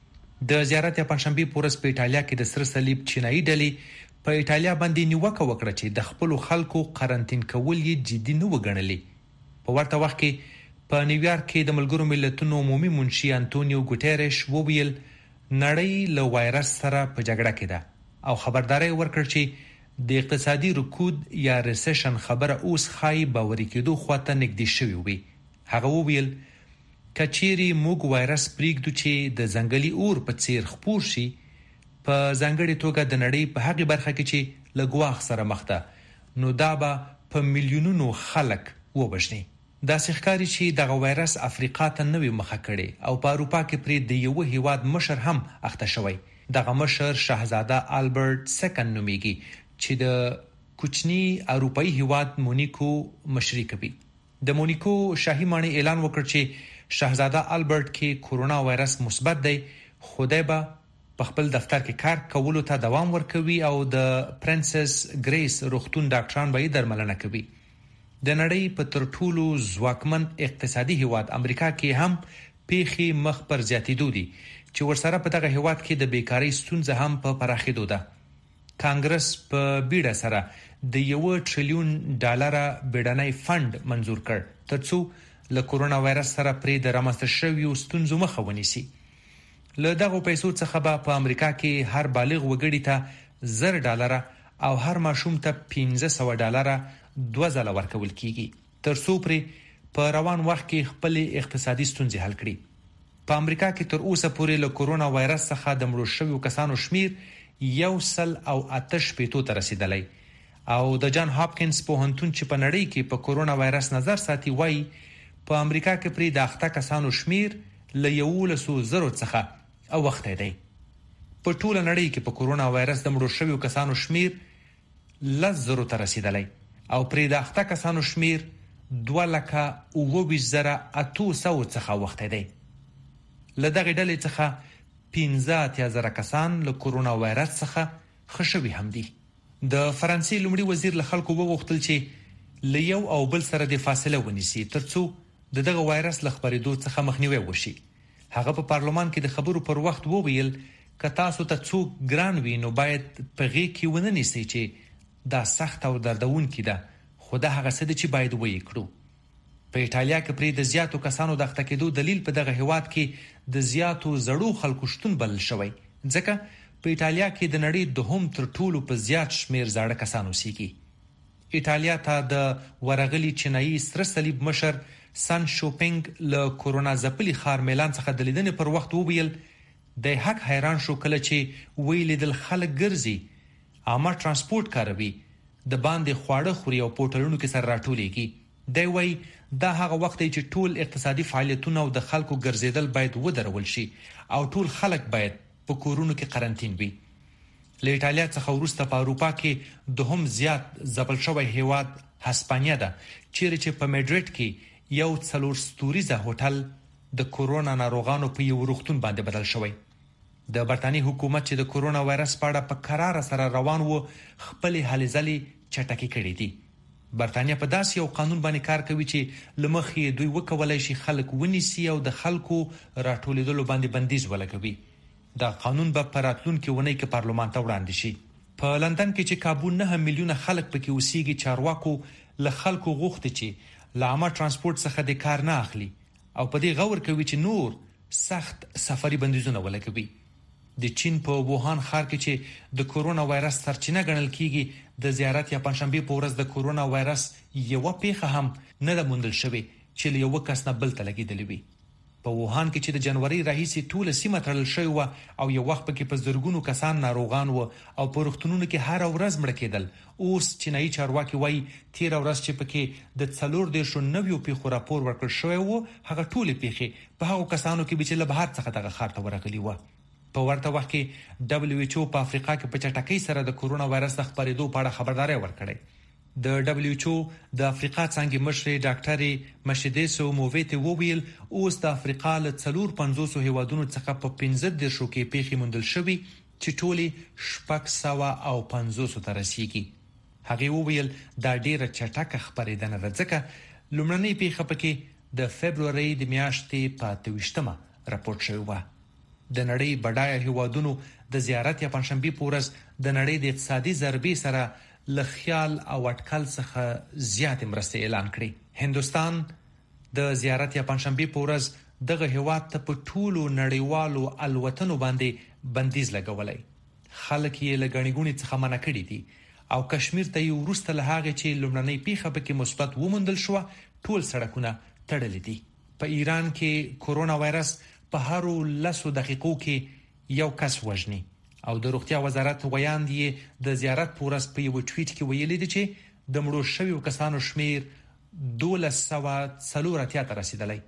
د زیارت یا پنځشنبه پورس په ایتالیا کې د سر صلیب چینایي ډلې په ایتالیا باندې نیوکه وکړه چې د خپل خلکو قرنټین کول یې جدي نه وګڼلي. په ورته وخت کې په نیویارک کې د ملګرو ملتونو عمومي منشي انټونیو ګوتيريش وویل نړۍ له وایرس سره په جګړه کې ده او خبرداري ورکړ چې د اقتصادي رکود یا ریسیشن خبره اوس خای باوري کېدو خواته نږدې شوی وي. هغه وویل کچيري موږ وایرس پریږدو چې د ځنګلي اور په څیر خپور شي په ځنګړي توګه د نړۍ په هغه برخه کې چې لګواخ سره مخ ده نو دا به په میلیونونو خلک وبښني. دا ښکاري چې دغه وایرس افریقا ته نوې مخه کړي او په اروپا کې پرې د یو هیواد مشر هم اخته شوی. دغه مشر شاهزاده البرت سکن نومیږي چې د کوچنی اروپאי هیواد مونیکو مشري کوي. د مونیکو شاهي ماڼۍ اعلان وکړ چې شاهزاده البرت کې کرونا وایرس مثبت دی، خدای به په خپل دفتر کې کار کولو ته دوام ورکوي او د پرنسس ګریس روغتون ډاکټران به درملنه کوي. د نړۍ په تر ټولو ځواکمن اقتصادي هیواد امریکا کې هم پیخي مخ پر زیاتېدو دي چې ورسره په دغه هیواد کې د بیکاری ستونزه هم په پراخېدو ده. کانګرس په بیړه سره د یو ټریلیون ډالر بیړنۍ فند منزور کړ ترڅو له کرونا وایرس سره پرې د رامنځته شویو ستونزو مخه ونیسي. له دغه پیسو څخه به په امریکا کې هر بالغ وګړي ته زر ډالر او هر ماشوم ته پنځه سوه ډالر دوه ځله ورکول کیږي ترڅو پرې په روان وخت کې خپل اقتصادي ستونزې حل کړي. په امریکا کې تر اوسه پورې له کرونا وایرس څخه د مړو شویو کسانو شمیر یو سل او اتش پیتو ته رسیدلی او د جان هاپکینز پوهنتون چې په نړۍ کې په کرونا وایرس نظر ساتي وایي په امریکا کې پرې د اخته کسانو شمیر له یولسو زرو څخه او وخت دی. په ټوله نړۍ کې په کرونا وایرس د مړو شویو کسانو شمیر لس زرو ته رسیدلی او پرې د اخته کسانو شمیر دوه لکه اووه ویشت زره اته سوه څخه وخت دی. له دغه ډلې څخه پنځه اتیا زره کسان له کرونا وایرس څخه خښوي هم دي. د فرانسې لومړي وزیر له خلکو وغوښتل چې له یو او بل سره د فاصله ونیسي ترڅو د دغه وایرس له خپرېدو څخه مخنیوي وشي. هغه په پارلمان کې د خبرو پر وخت وویل که تاسو ته څوک ګران وي نو باید په غېږ کې ونه نیسئ چې دا سخت او دردونکې ده، خو دا هغه څه ده چې باید ویې کړو. په ایټالیا کې پرې د زیاتو کسانو د اخته کېدو دلیل په دغه هیواد کې د زیاتو زړو خلکو شتون بلل شوی، ځکه په ایټالیا کې د نړۍ دوهم تر ټولو په زیات شمیر زاړه کسان اوسېږي. ایټالیا ته د ورغلي چینایي سره صلیب مشر سان شوپینګ له کورونا ځپلي ښار میلان څخه د لیدنې پر وخت وویل د حق حیران شو کله چې ویلیدل خلک ګرځي، عامه ترانسپورت کاروي، د باندې خواړه خوري او په هوټلونو کې سره راټولېږي. دی وایي دا هغه وخت دی چې ټول اقتصادي فعالیتونه او د خلکو ګرځېدل باید ودرول شي او ټول خلک باید په کورونو کې قرنټین وي. له ایټالیا څخه وروسته په اروپا کې دوهم زیات ځپل شوی هیواد هسپانیا ده، چیرې چې په میډریډ کې یو څلور ستوریزه هوټل د کورونا ناروغانو په یو روغتون باندې بدل شوی. د برتانی حکومت چې د کورونا وایرس په اړه په قرار سره روان وو خپل هلې ځلې چټکې کړې دي. برتانیا په داسې یو قانون باندې کار کوي چې لمخې دوی وکولای شي خلک ونیسي او د خلکو راټولېدلو باندې بندیز ولګوي. دا قانون به په راتلونکي اونۍ کې پارلمان ته وړاندې شي. په لندن کې چې کابو نه میلیونه خلک پکې اوسېږي، چارواکو له خلکو غوښتي چې له عامه ترانسپورت څخه د کار نه اخلي او په دې غور کوي چې نور سخت سفري بندیزونه ولګوي. د چین په ووهان ښار کې چې د کورونا وایرس سرچینه ګڼل کیږي د زیارت یا پنځشنبه په ورځ د کورونا وایرس یو پیښه هم نه ده موندل شوې چې له یو کس نه بل ته لګېدلې وي. په ووهان کې چې د جنوري راهیسې ټوله سیمه تړل شوې وه او یو وخت پکې په زرګونو کسان ناروغان وو او په روغتونونو کې هر ورځ مړه کېدل. اوس چینایي چارواکي وایي تېره ورځ چې پکې د څلور دېرشو نویو پیښو راپور ورکړل شوی و، هغه ټولې پیښې په هغو کسانو کې وې چې له بهر څخه دغه ښار ته ورغلي وه. په ورته وخت کې دبليو ایچ او په افریقا کې په چټکۍ سره د کورونا وایرس د خپرېدو په اړه خبرداری ورکړی. د دبليو ایچ او د افریقا څنګه مشر ډاکټر مشیدسو موویته وویل اوس د افریقا له څلور پنځوس هیوادونو څخه په پنځه دېرشو کې پیښې موندل شوې چې ټولې شپږ سوه او پنځوس ته رسیږي. هغه وویل دا ډیره چټکه خبرېدنه ده ځکه لومړنۍ پیښه پکې د فبرورۍ د میاشتې په اته ویشتمه راپورټ شوې وه. د نړۍ بډایه هیوادونو د زیارت یا پنځشنبه په ورځ د نړۍ د اقتصادي ضربې سره له خیال او اټکل څخه زیات مرسته اعلان کړي. هندستان د زیارت یا پنځشنبه په ورځ دغه هیواد ته په ټولو نړیوالو الوتنو باندې بندیز لګولای. خلک یې له غنی ګونې څخه منع کړي دي او کشمیر ته یې ورسته له هغه چې لومړنۍ پیښه پکې مثبت وموندل شو ټول سړکونه تړلي دي. په ایران کې کورونا وایرس په هر لسو دقیقو کې یو کس وژني او د روغتیا وزارت ویاند یې د زیارت په ورځ په یو ټویټ کې ویلي دي چې د مړو شویو کسانو شمیر دولس سوه څلور اتیا ته رسیدلی.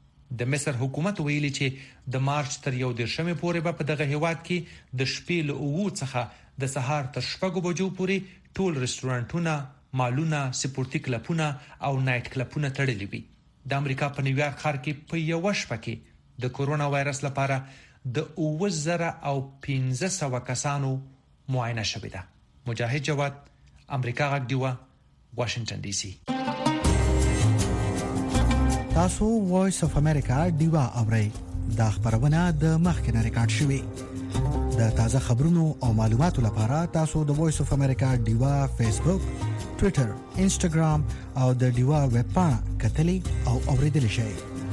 د مصر حکومت ویلي چې د مارچ تر یو دېرشمې پورې به په دغه هیواد کې د شپې له اوو څخه د سهار تر شپږو بجو پورې ټول رستورانټونه، مالونه، سپورتي کلبونه او نایټ کلبونه تړلي وي. د امریکا په نیویارک ښار کې په یوه شپه کې د کورونا وایرس لپاره د اوه زره او پنځه سوه کسانو معاینه شوې ده. مجاهد جواد، امریکا غږ ډیوه، واشنگټن ډي سي. تاسو وایس اف امریکا ډیوه اورئ. دا خبرونه د مخکنه ریکارډ شوې. د تازه خبرونو او معلوماتو لپاره تاسو د وایس اف امریکا ډیوه فیسبوک، ټوئیټر، انسټاګرام او د ډیوه ویب پاڼه کتلی او اوریدل شئ.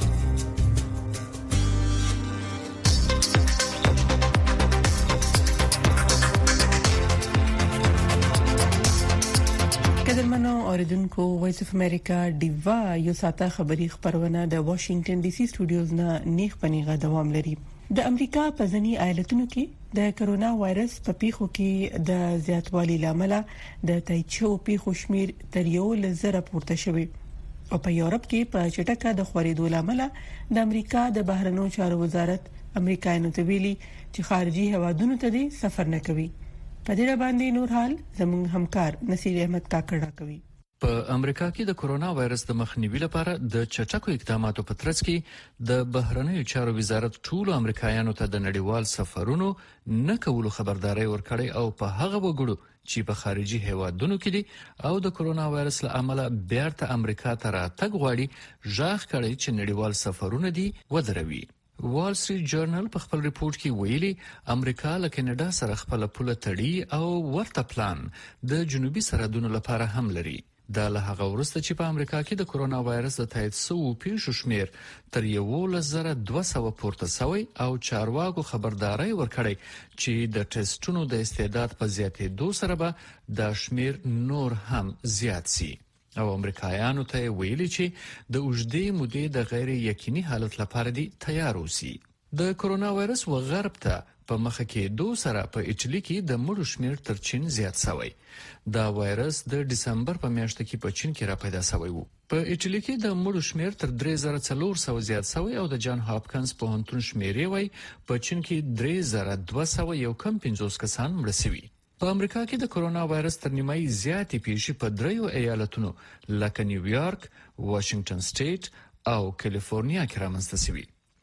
قدرمنو اوریدونکو، وایس اف امریکا ډیوا یو ساته خبری خبرونه د واشنگټن ډي سي سټوډیوز نه نیغ پنیغه دوام لري. د امریکا په ځینی ایالتونو کې د کرونا وایرس په پیښو کې د زیاتوالي لامل د تایچو پیښو شمیر تر یو لزر پورته شوی او په یورپ کې په چټکه د خورېدو لامل د امریکا د بهرنیو چارو وزارت امریکایانو ته ویلي چې خارجي هوادونو ته سفر نه کوي. په دې باندې نور حال زموږ همکار نصیر احمد کاکړ راکوي. په امریکا کې د کورونا وایرس د مخنیوي لپاره د چټکو اقداماتو په ترڅ کې د بهرنیو چارو وزارت ټولو امریکایانو ته د نړیوال سفرونو نه کولو خبرداري ورکړې او په هغه وګړو چې په خارجي هیوادونو کې دي او د کورونا وایرس له امله بیرته امریکا ته راتګ غواړي ژغ کړي چې نړیوال سفرونه دي ودروي. وال سټریټ جورنال په خپل ریپورت کې ویلي امریکا له کینیډا سره خپل پوله تړي او ورته پلان د جنوبي سرحدونو لپاره هم لري. دا له هغه وروسته چې په امریکا کې د کورونا وایرس د تایید شوو پیښو شمیر تر یوولس زره دوه سوه پورته شوی او چارواکو خبرداري ورکړی چې د ټیسټونو د استعداد په زیاتېدو سره به دا شمیر نور هم زیات شي. او امریکایانو ته ویلي چې د اوږدې مودې د غیر یقیني حالت لپاره دي تیار اوسي. د کورونا وایرس و غرب ته په مخه کې دوه سره په ایټالیا کې د مړو شمیر تر چین زیات شوی. دا وایرس د دسمبر په میاشت کې په چین کې را پیدا شوی وو. په ایټالیا کې د مړو شمیر تر درې زره څلور سوه زیات شوی او د جان هاپکنز پوهنتون شمیرې وای په چین کې درې زره دوه سوه یو کم پنځوس کسان مړ شوي. په امریکا کې د کورونا وایرس تر نیمایي زیاتې پیښې په دریو ایالتونو لکه نیویارک، واشنگټن سټیټ او کالیفورنیا کې رامنځته شوي.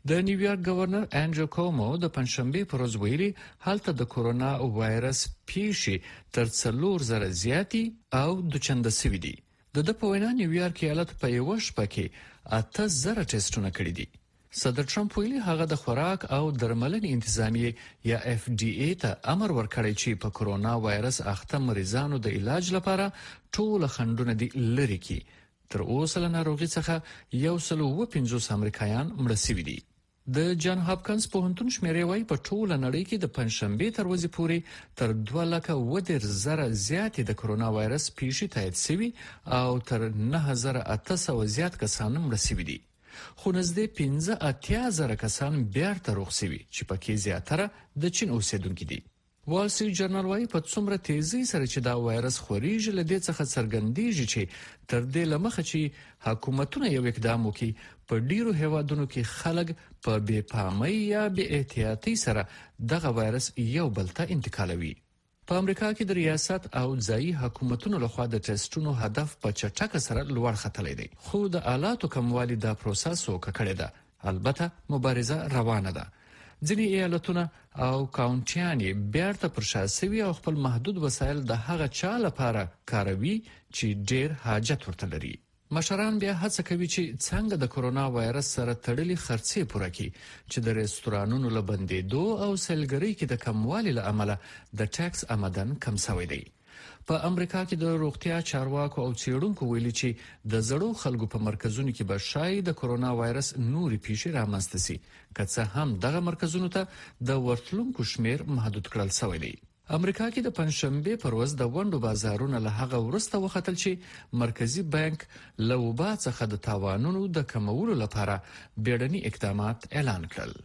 د نیویارک گورنر انډریو کومو د پنځشنبه پر ورځ ویلي هلته د کورونا وایرس پیښې تر څلور زره زیاتی او د چنده سوي دي. د د په وینا نیویارک ایالت په یو شپه کې اته زره ټیسټونه کړي دي. صدر ټرمپ ویلي هغه د خوراک او درملنې انتظامیه یا اف ډي اي ته امر ورکړی چې په کورونا وایرس اخته مریضانو د علاج لپاره ټول خندونه دي لري کی. تر اوسه له ناروغي څخه یو سل او پنځوس امریکایان مړ شوي دي. د جان هاپکنز پوهنتون شمیرې وايي په ټوله نړۍ کې د پنځشنبه تر ورځې پورې تر دوه لکه و دېرش زره زیاتې د کورونا وایرس پیښې تایید شوي او تر نه هزار اته سوه زیات کسان مړ شوي دي. خو نږدې پنځه اتیا زره کسان بیرته روغ شوي چې پکې زیاتره د چین اوسیدونکي دي. وال سټریټ جرنل وايي په څومره تیزی سره چې دا وایرس خوريږي لدې څخه څرګندېږي چې تر دې لمخه چې حکومتونه یو اقدام وکړي په ډیرو هیوادونو کې خلک په بې پامۍ یا بې احتیاطۍ سره دغه وایرس یو بل ته انتقالوي. په امریکا کې د ریاست او ځایي حکومتونو لخوا د ټیسټونو هدف په چټکه سره لوړ ختلی دی، خو د آلاتو کموالی دا پروسه سوکه کړې ده. البته مبارزه روانه ده. ځینې ایالتونه او کاونټیانې بیرته پر شا سوي او خپل محدود وسایل د هغه چا لپاره کاروي چې ډیر حاجت ورته لري. مشران بیا هڅه کوي چې څنګه د کورونا وایرس سره تړلي خرڅې پوره کړي چې د رستورانونو له بندېدو او سیلګرۍ کې د کموالي له امله د ټیکس آمدن کم شوی دی. په امریکا کې د روغتیا چارواکو او څېړونکو ویلي چې د زړو خلکو په مرکزونو کې به شاید د کورونا وایرس نورې پیښې رامنځته شي، که څه هم دغه مرکزونو ته د ورتلونکو شمیر محدود کړل شوی دی. امریکا کې د پنځشنبه پر ورځ د ونډو بازارونه له هغه وروسته وختل چې مرکزی بانک له وبا څخه د تاوانونو د کمولو لپاره بیړني اقدامات اعلان کړل.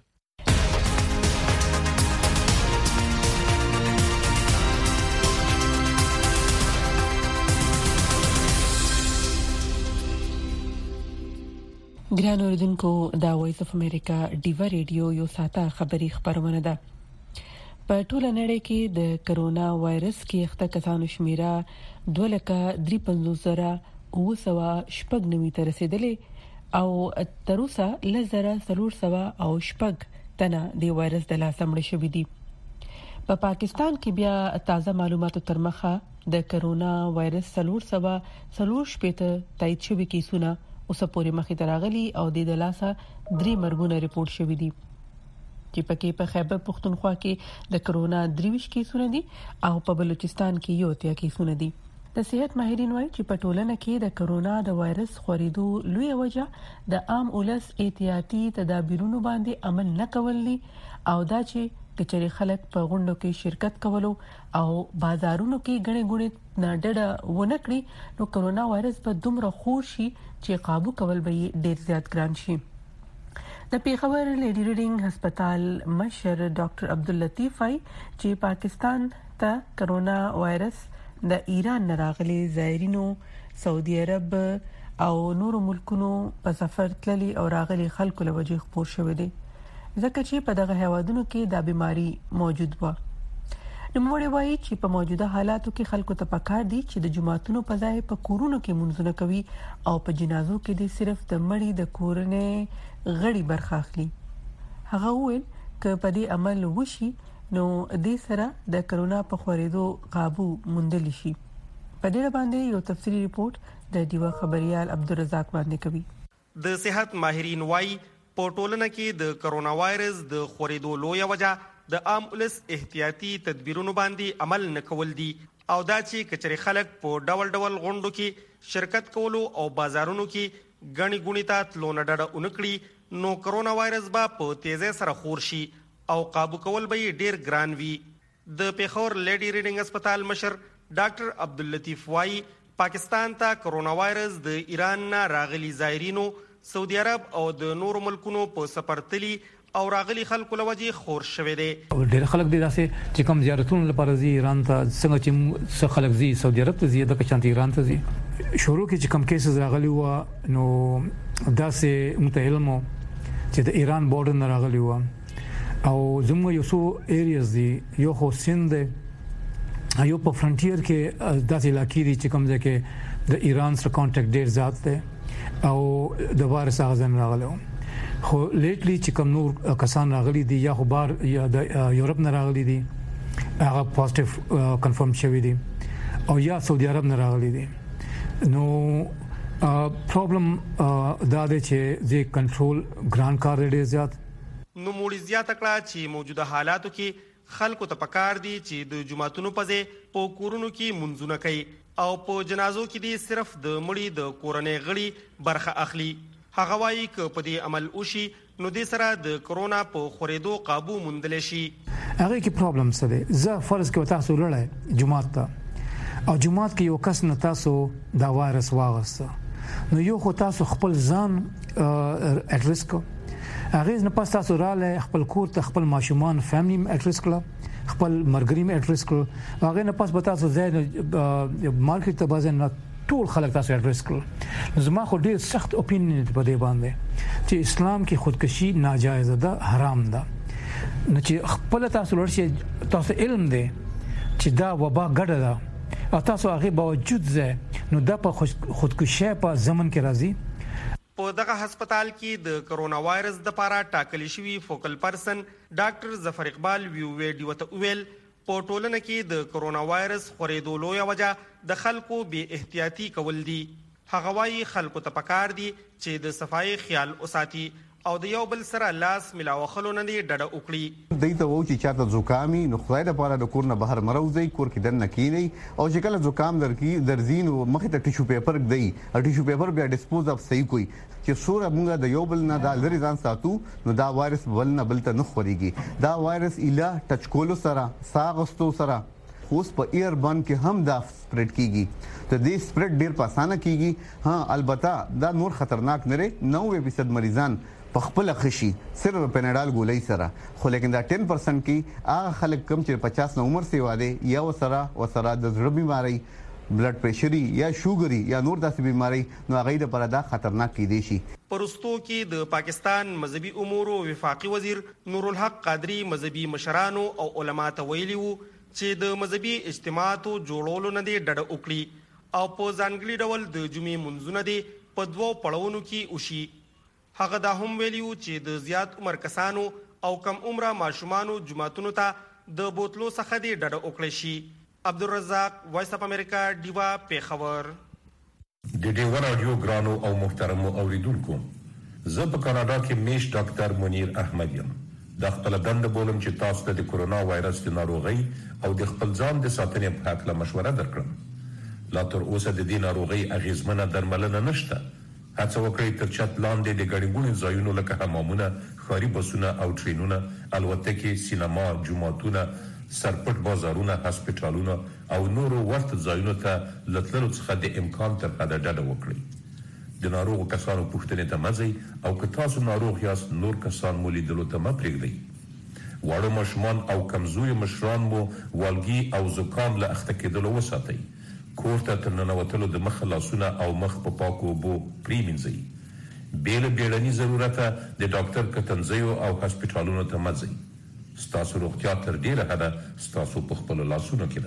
ګران اوردونکو دا وایس اف امریکا ډیوا ریډیو یو ساته خبری خبرونه ده. په ټوله نړۍ کې د کرونا وایرس کې اخته کسانو شمیره دوه لکه درې پنځوس زره اوه سوه شپږ نوي ته رسیدلې او تر اوسه لس زره څلور سوه او شپږ تنه د وایرس د لاسه مړ شوي دي. په پاکستان کې بیا تازه معلوماتو تر مخه د کرونا وایرس څلور سوه څلور شپېته تایید شوي کیسونه اوسه پورې مخې ته راغلي او د دلاسه درې مرګونه ریپورت شوي دي چې پکې په خیبر پختونخوا کې د کرونا درویش کیسونه دي او په بلوچستان کې یو اتیا کیسونه دي. د صحت ماهرین وایي چې په ټولنه کې د کرونا د وایرس خورېدو لوی وجه د عام ولس احتیاطي تدابیرونو باندې عمل نه کول دي او دا چې کچري خلک په غونډو کې شرکت کولو او بازارونو کې غړي غړي نه ډډه ونه کړي نو کرونا وایرس په دومره خور شي چې قابو کول به ډیر زیات ګران شي. د پیښور لیډي ریډینګ هسپتال مشر ډاکټر عبداللطیف وايي چې پاکستان ته کرونا وایرس د ایران نه راغلي زایرینو، سعودي عرب او نورو ملکونو په سفر تللي او راغلي خلکو له وجې خپور شوی دی ځکه چې په دغه هیوادونو کې دا بیماری موجود و. نوموړي وایي چې په موجوده حالاتو کې خلکو ته پکار دي چې د جماعتونو په ځای په کورونو کې منځونه کوي او په جنازو کې دي صرف د مړي د کورنۍ غړي برخه اخلي. هغه وویل چې په دې عمل وشي نو دې سره د کرونا په خورېدو قابو موندل شي. په دې باندې یو تفصیلی ریپورت د دیوا خبريال عبدالرزاق باندې کوي. د صحت ماهرین وایي په ټولنه کې د کرونا وایرس د خورېدو لویه وجه د عام ولس احتیاطي تدبیرونو باندې عمل نه کول دي او دا چې کچري خلک په ډول ډول غونډو کې شرکت کولو او بازارونو کې غني غونی ته تلو نه ډډه اونکړي نو کرونا وایرس با په تیزه سره خور شي او قابو کول به ډیر ګران وي. د پیښور لیډي ریډینګ هسپتال مشر ډاکټر عبداللطیف وايي پاکستان ته کرونا وایرس د ایران نه راغلي زایرینو، سعودي عرب او د نورو ملکونو په سفر تلي او راغلي خلکو لوجې خور شوه دي. ډېر خلک دي داسې چې کوم زیارتونو لپاره زی ایران ته څنګه چې څه خلک زی سعودي عرب ته زی د کچانت ایران ته زی شروع کې چې کوم کیسز راغلي و نو داسې متعلمو چې د ایران بورډر نه راغلي و او زموږ یو څو ایریاز دي یو خو سند یو په فرنټیر کې داسې علاقې دي چې کوم ځکه د ایران سره کانټیکټ ډېر زیات دی او د وایرس اغزن راغلو خو لیټلی چې کوم نور کسان راغلي دي یا خو بار یا د یورپ نه راغلي دي هغه پوزټیو کنفرم شوی دي او یا سعودي عرب نه راغلي دي نو پرابلم دا دی چې زی کنټرول ګران کار دی زیات نو موږ زیات کړه چې موجوده حالاتو کې خلکو ته پکار دي چې د جمعتونو په ځای په کورونو کې منځونه کوي او په جنازو کې دي صرف د مړي د کورنۍ غړي برخه اخلي. هغه وایي ک په دې عمل وشي نو د سره د کرونا په خورېدو قابو موندل شي. هغه کې پرابلم څه دی؟ زه فرض کې تاسو لړای جمعات ته او جمعات کې یو کس نه تاسو دا وایرس واغسته نو یو خو تاسو خپل ځان اډریس کو هغه نه پاس تاسو رااله خپل کور ته خپل ماشومان فیملی اډریس کړه خپل مرګري اډریس کړه هغه نه پاس به تاسو زید مارکیټ ته بازار نه ټول خلک تاسو اډریس کړه. زما خو ډیر سخت اپینین په دې باندې چې اسلام کې خودکشي ناجایز ده حرام ده نو چې خپل تاسو لرشي تاسو علم دی چې دا وبا ګډه ده او تاسو هغه باوجود زه نو دا په خودکشي په زمن کې راځي. په دغه هسپتال کې د کرونا وایرس د لپاره ټاکل شوی فوکل پرسن ډاکټر ظفر اقبال ویو ویډیو ته ویل په ټولنه کې د کرونا وایرس خورېدو لویه وجه د خلکو بې احتیاطي کول دي. هغه وايي خلکو ته پکار دي چې د صفایي خیال وساتي او د یو بل سره لاس ملاوخلو نه دی ډډه وکړي. دای ته وو چې چاته زکامي نو خدای د پاره د کور نه بهر مروزي کور کې دن نکینی او چې کله زکام درکې درزین او مخه ته ټیشو پیپر دی او ټیشو پیپر بیا ډیسپوز اف صحیح کوي چې سوره موږ د یو بل نه د لری ځان ساتو نو دا وایرس بل نه بل ته نه خوريږي. دا وایرس اله ټچ کولو سره ساغستو سره اوس په ایر بان کې هم دا سپریډ کیږي ته دې سپریډ ډیر په اسانه کیږي. ها البته دا نور خطرناک نه لري نوې فیصد مریضان په خپل خشي صرف پیناډال ګولۍ سره خو لیکن دا ټن پرسنټ کې هغه خلک کم چې پچاس نه عمر سي واده یا وسره وسره د زړه بيماري بلډ پریشر یا شوګري یا نور داسې بيماري نو هغه د پردا خطرناک کې دي شي. پرستو کې د پاکستان مذهبي امور او وفاقي وزیر نور الحق قادری مذهبي مشرانو او علما ته ویلي وو چې د مذهبي اجتماعاتو جوړولو نه دی ډډه وکړي او په ځانګړي ډول د جمعې منځونه دی په دوو پړاوونو کې وشي. هغه دا هم ویلیو چې د زیات عمر کسانو او کم عمره ماشومانو جماعتونو ته د بوتلو څخه دی ډډه وکړي شي. عبدالرزاق وایس اف امریکا دیوا پیښور. د ډیوا رادیو ګرانو او محترمو اوریدونکو زه په کاناډا کې میش ډاکټر منیر احمد یم. د خپل دند بولم چې تاسو ته د کورونا وایرس د ناروغي او د خپل ځان د ساتنې په اړه مشوره درکړم. لا تر اوسه د دې ناروغي اغیزمنه درملنه نشته. هڅه وکړئ تر چت لاندې د ګڼګوڼې ځایونو لکه حمامونه ښاري بسونه او ټرینونه الوتکې سینما جوماتونه سرپټ بازارونه هسپتالونه او نورو ورته ځایونو ته له تللو څخه د امکان تر حده ډډه وکړئ. د ناروغو کسانو پوښتنې ته مه ځئ او که تاسو ناروغ یاست نور کسان مو لیدلو ته مه پرېږدئ. واړه ماشومان او کمزوري مشران مو والګي او زکام له اخته کېدلو وساتئ. کور ته تر ننوتلو د مخ لاسونه او مخ په پاکو اوبو پریمنځئ. بې له بیړني ضرورته د ډاکټر کتنځیو او هسپتالونو ته مه ځئ. ستاسو روغتیا تر ډیره حده ستاسو په خپلو لاسونو کې ده.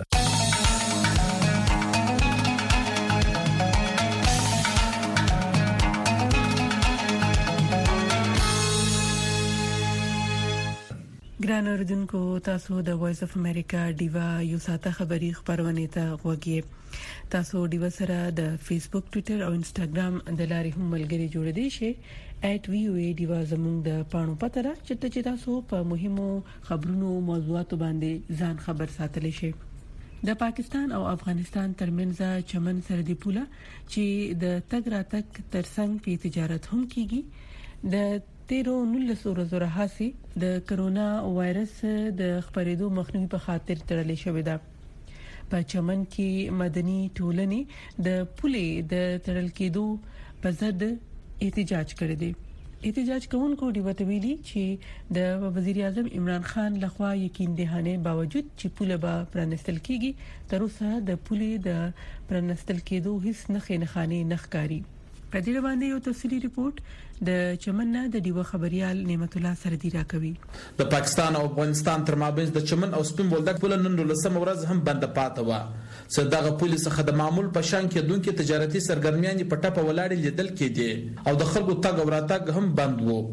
ګران اوریدونکو تاسو د وایس اف امریکا دیوا یو ساته خبری خبرونه ته غوږی. تاسو دیوا سره د فیسبوک ټوئیټر او انسټاګرام د لارې هم ملګری جوړ دی شي ایٹ وی او ای دیوا زموږ د پاڼو پتره چې تاسو په مهمو خبرونو موضوعاتو باندې ځان خبر ساتلی شي. د پاکستان او افغانستان ترمنځ چمن سرحدي پوله چې د تګ راتګ ترڅنګ په تجارت هم کیږي د تیرو نولس ورځو راهسي د کرونا وایرس د خپرېدو مخنیوي په خاطر تړلې شوې ده. په چمن کې مدني ټولنې د پولې د تړل کېدو په ضد احتجاج کړی دی. احتجاج کوونکو د وټویلي چې د وزیر اعظم عمران خان لخوا یقین دهانه باوجود چې پوله به پرانستل کیږي تر اوسه د پولې د پرانستل کېدو هیڅ نښې نښانې نه ښکاري. په دې باندې یو تفصیلی ریپورت د چمن د دیو خبريال نعمت الله سردي راکوي. د پاکستان او افغانستان تر مابین د چمن او سپین بولدک پوله نن ولسم ورځ هم بند پاتې و. صدغه پولیس څخه د معمول په شان کې دونکو تجارتي سرګرمیان په ټاپه ولاړې لیدل کېدي او د خلکو تګ او راتګ هم بند وو.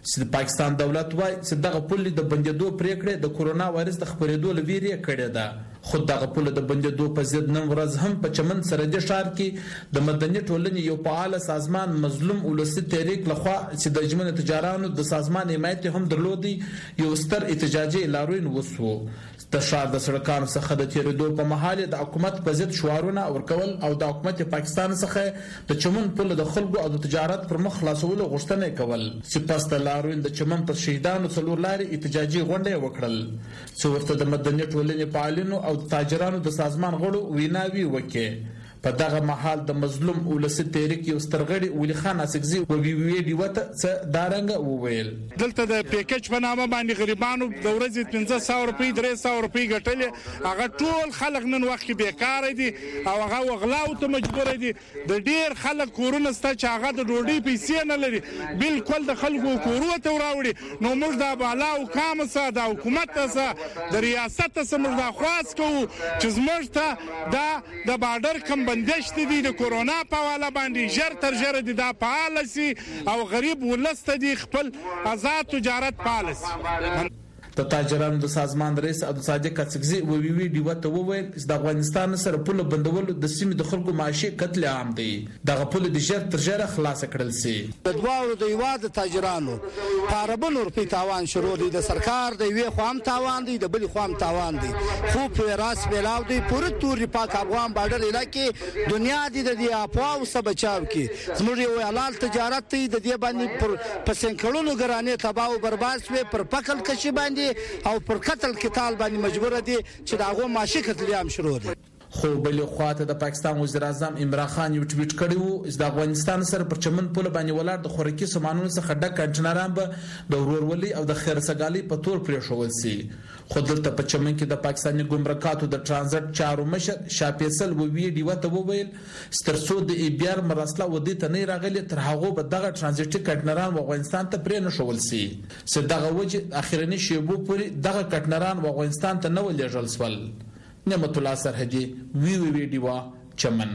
چې پاکستان دولت وایي چې دغه پل د بندېدو پریکړه د کورونا وایرس د خپرېدو لویری کړې ده. خود دغه پل د بندېدو په ضد نن ورځ هم په چمن سرحدي ښار کې د مدني ټولنې یو فعال سازمان مظلوم ولسی تحریک لخوا چې د جمن تجارانو د سازمان حمایت هم درلودي یو ستر احتجاجي لاروین وسو. د ښار د سړکانو څخه د تیریدو په مهال د حکومت په ضد شعارونه ورکول او د حکومت پاکستان څخه د چمن پل د خلکو او د تجارت پر مخ خلاصولو غوښتنه کول. چې پس د لاروین د چمن پر شهیدانو څلور لاري احتجاجي غونډه وکړل چې ورته د مدني ټولنې فعالینو او د تاجرانو د سازمان غړو ویناوي وکړي. په دغه محل د مظلوم ولسی تحریک یو سترغړی ولی خان اسکزي او وی وی ډی وته څه دارنګ وویل. دلته د پیکج په نامه باندې غریبانو د ورځې پنځه سوه روپۍ درې سوه روپۍ ګټلې، هغه ټول خلک نن وخت کې بیکاره دي او هغه وغلاو ته مجبور دي. د ډیر خلک کورونه سته چې هغه د ډوډۍ پیسې نه لري، بالکل د خلکو کورونه ته وراوړي. نو موږ د بالا حکام سره د حکومت سره د ریاست سره موږ د خواست کوو چې زموږ ته دا د بارډر کم بندشت دي د کورونا په حواله باندې ژر تر ژره دي دا فعال سي او غریب ولست دي خپل آزاد تجارت فعال سي. د تاجرانو د سازمان رئیس عبد صادق اڅکزي و وی وی ډی وته وویل چې د افغانستان سره پوله بندول د سیمې د خلکو معاشي قتل عام دی. دغه پوله د ژر تر ژره خلاص کړل سي. د دواړو د یواد تاجرانو پاربن روپی تاوان شروع دی، د سرکار د یوې خوام تاوان دی، د بل خوام تاوان دی. خو په راس میلاو دی پوره تور پاک افغان بارډر علاقې دنیا دی د دې اپواو سره بچاو کی زموږ یو حلال تجارت دی. د دې باندې پر پسنکړونو ګرانې تباہ او برباد شوه، پر پکل کشي باندې او پر قتل قتال باندې مجبور دي چې داغه ماشي قتل عام شروع دي. خو بل خواته د پاکستان وزیر اعظم عمران خان یو ټویټ کړی وو چې د افغانستان سره پر چمن پل باندې ولر د خوراکي سامانونو څخه ډک کنټینران به د ورورولي او د خیرسګالي په تور پرې شوول سي. خو دلته په چمن کې د پاکستاني ګمرکاتو د ترانزیت چارو مشر شاپیسل و وی ډی وته وویل سترسو د ای بی آر مراسله و دې ته نه راغلي تر هغه به دغه ترانزیتي کنټینران و افغانستان ته پرې نه شوول سي. چې دغه وجه اخیرنی شیبو پورې دغه کنټینران و افغانستان ته نه ولېږل سول. نعمت الله سرحدي وی وی وی ډیوا چمن.